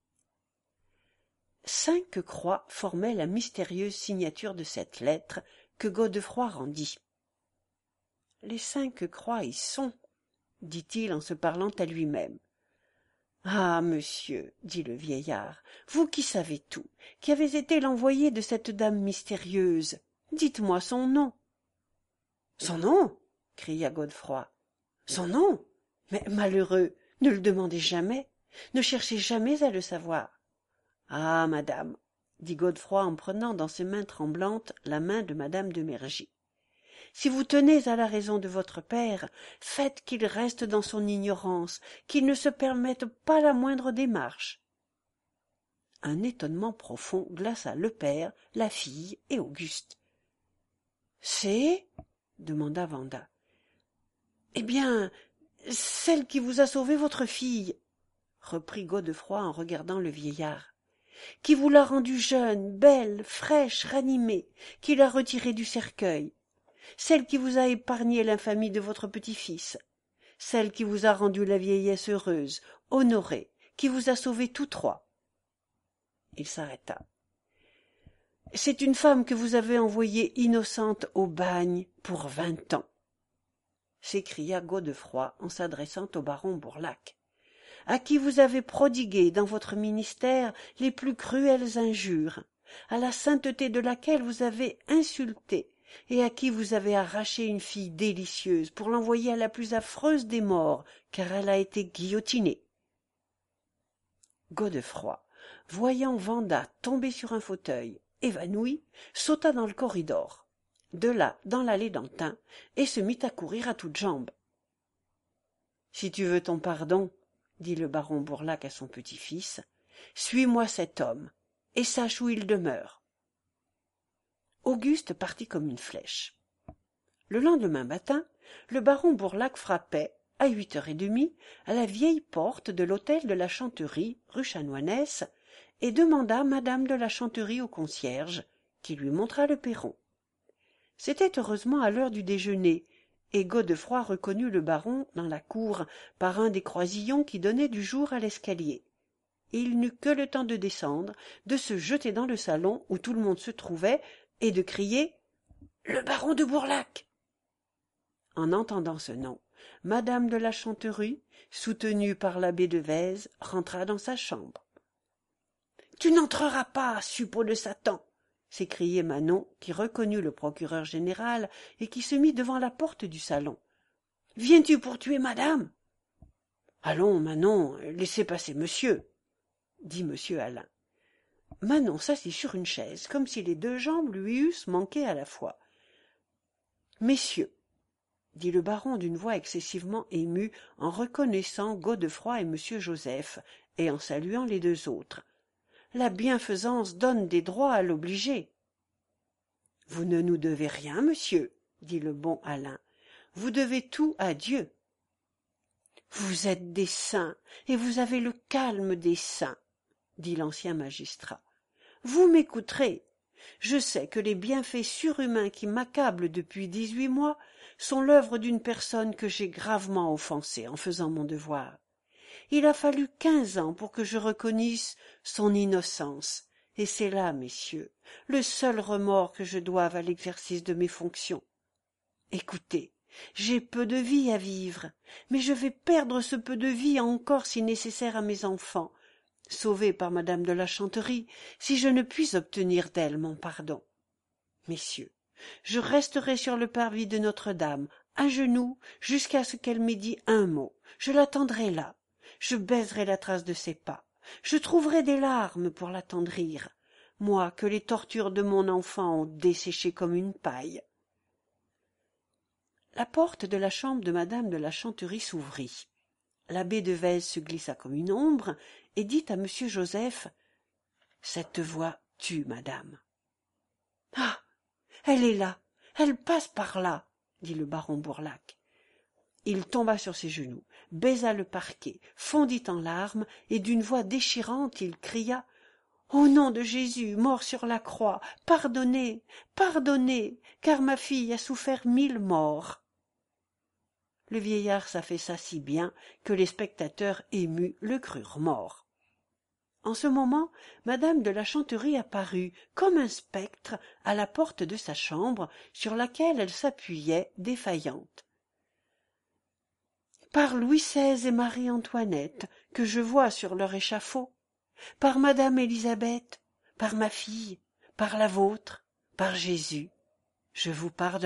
Cinq croix formaient la mystérieuse signature de cette lettre que Godefroy rendit. « Les cinq croix y sont, » dit-il en se parlant à lui-même. « Ah, monsieur, dit le vieillard, vous qui savez tout, qui avez été l'envoyé de cette dame mystérieuse, dites-moi son nom. »« Son nom » cria Godefroy. « Son nom? Mais malheureux, ne le demandez jamais, ne cherchez jamais à le savoir. »« Ah, madame, dit Godefroy en prenant dans ses mains tremblantes la main de madame de Mergy. Si vous tenez à la raison de votre père, faites qu'il reste dans son ignorance, qu'il ne se permette pas la moindre démarche. » Un étonnement profond glaça le père, la fille et Auguste. « C'est » demanda Vanda. « Eh bien, celle qui vous a sauvé votre fille, » reprit Godefroy en regardant le vieillard, « qui vous l'a rendue jeune, belle, fraîche, ranimée, qui l'a retirée du cercueil, celle qui vous a épargné l'infamie de votre petit-fils, celle qui vous a rendu la vieillesse heureuse, honorée, qui vous a sauvés tous trois. » Il s'arrêta. « C'est une femme que vous avez envoyée innocente au bagne pour vingt ans, » s'écria Godefroy en s'adressant au baron Bourlamaque, « à qui vous avez prodigué dans votre ministère les plus cruelles injures, à la sainteté de laquelle vous avez insulté, et à qui vous avez arraché une fille délicieuse pour l'envoyer à la plus affreuse des morts, car elle a été guillotinée. » Godefroy, voyant Vanda tomber sur un fauteuil, évanoui, sauta dans le corridor, de là dans l'allée d'Antin, et se mit à courir à toutes jambes. « Si tu veux ton pardon, dit le baron Bourlamaque à son petit-fils, suis-moi cet homme, et sache où il demeure. » Auguste partit comme une flèche. Le lendemain matin, le baron Bourlamaque frappait, à huit heures et demie, à la vieille porte de l'hôtel de la Chanterie, rue Chanoinesse, et demanda madame de la Chanterie au concierge, qui lui montra le perron. C'était heureusement à l'heure du déjeuner, et Godefroy reconnut le baron dans la cour par un des croisillons qui donnaient du jour à l'escalier. et il n'eut que le temps de descendre, de se jeter dans le salon où tout le monde se trouvait, et de crier « Le baron de Bourlac !» En entendant ce nom, madame de la Chanterie, soutenue par l'abbé de Vèze, rentra dans sa chambre. « Tu n'entreras pas, suppôt de Satan !» s'écriait Manon, qui reconnut le procureur général et qui se mit devant la porte du salon. « Viens-tu pour tuer madame ?»« Allons, Manon, laissez passer monsieur, » dit monsieur Alain. Manon s'assit sur une chaise, comme si les deux jambes lui eussent manqué à la fois. « Messieurs, » dit le baron d'une voix excessivement émue en reconnaissant Godefroy et monsieur Joseph, et en saluant les deux autres, « la bienfaisance donne des droits à l'obligé. »« Vous ne nous devez rien, monsieur, » dit le bon Alain, « vous devez tout à Dieu. »« Vous êtes des saints, et vous avez le calme des saints, » dit l'ancien magistrat. « Vous m'écouterez. Je sais que les bienfaits surhumains qui m'accablent depuis dix-huit mois sont l'œuvre d'une personne que j'ai gravement offensée en faisant mon devoir. Il a fallu quinze ans pour que je reconnisse son innocence, et c'est là, messieurs, le seul remords que je doive à l'exercice de mes fonctions. Écoutez, j'ai peu de vie à vivre, mais je vais perdre ce peu de vie encore si nécessaire à mes enfants, sauvés par madame de la Chanterie, si je ne puis obtenir d'elle mon pardon. Messieurs, je resterai sur le parvis de Notre-Dame, à genoux, jusqu'à ce qu'elle m'ait dit un mot. Je l'attendrai là. Je baiserai la trace de ses pas. Je trouverai des larmes pour l'attendrir, moi que les tortures de mon enfant ont desséché comme une paille. La porte de la chambre de madame de la Chanterie s'ouvrit. L'abbé de Vèze se glissa comme une ombre et dit à monsieur Joseph « Cette voix tue, madame. »« Ah, elle est là, elle passe par là, » dit le baron Bourlac. Il tomba sur ses genoux, baisa le parquet, fondit en larmes, et d'une voix déchirante il cria « Au nom de Jésus, mort sur la croix, pardonnez, pardonnez, car ma fille a souffert mille morts. » Le vieillard s'affaissa si bien que les spectateurs émus le crurent mort. En ce moment, madame de la Chanterie apparut, comme un spectre, à la porte de sa chambre, sur laquelle elle s'appuyait, défaillante. « Par Louis seize et Marie-Antoinette, que je vois sur leur échafaud, par madame Élisabeth, par ma fille, par la vôtre, par Jésus, je vous pardonne. »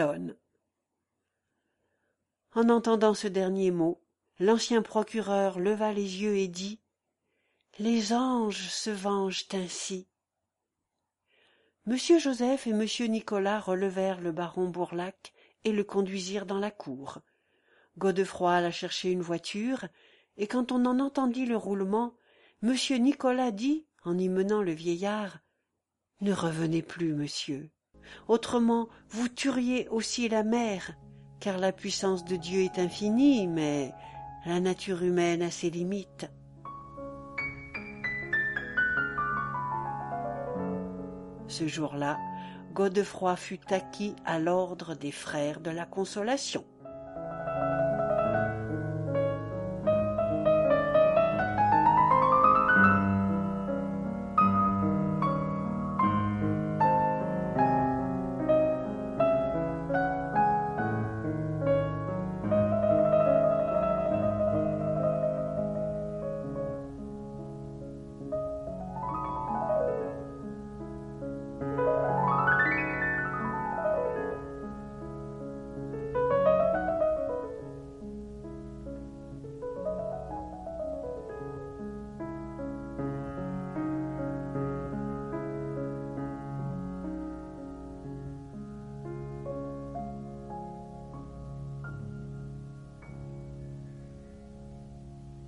En entendant ce dernier mot, l'ancien procureur leva les yeux et dit « Les anges se vengent ainsi. » Monsieur Joseph et monsieur Nicolas relevèrent le baron Bourlac et le conduisirent dans la cour. Godefroy alla chercher une voiture, et quand on en entendit le roulement, monsieur Nicolas dit, en y menant le vieillard, « Ne revenez plus, monsieur, autrement vous tueriez aussi la mère, car la puissance de Dieu est infinie, mais la nature humaine a ses limites. » Ce jour-là, Godefroy fut acquis à l'ordre des frères de la Consolation.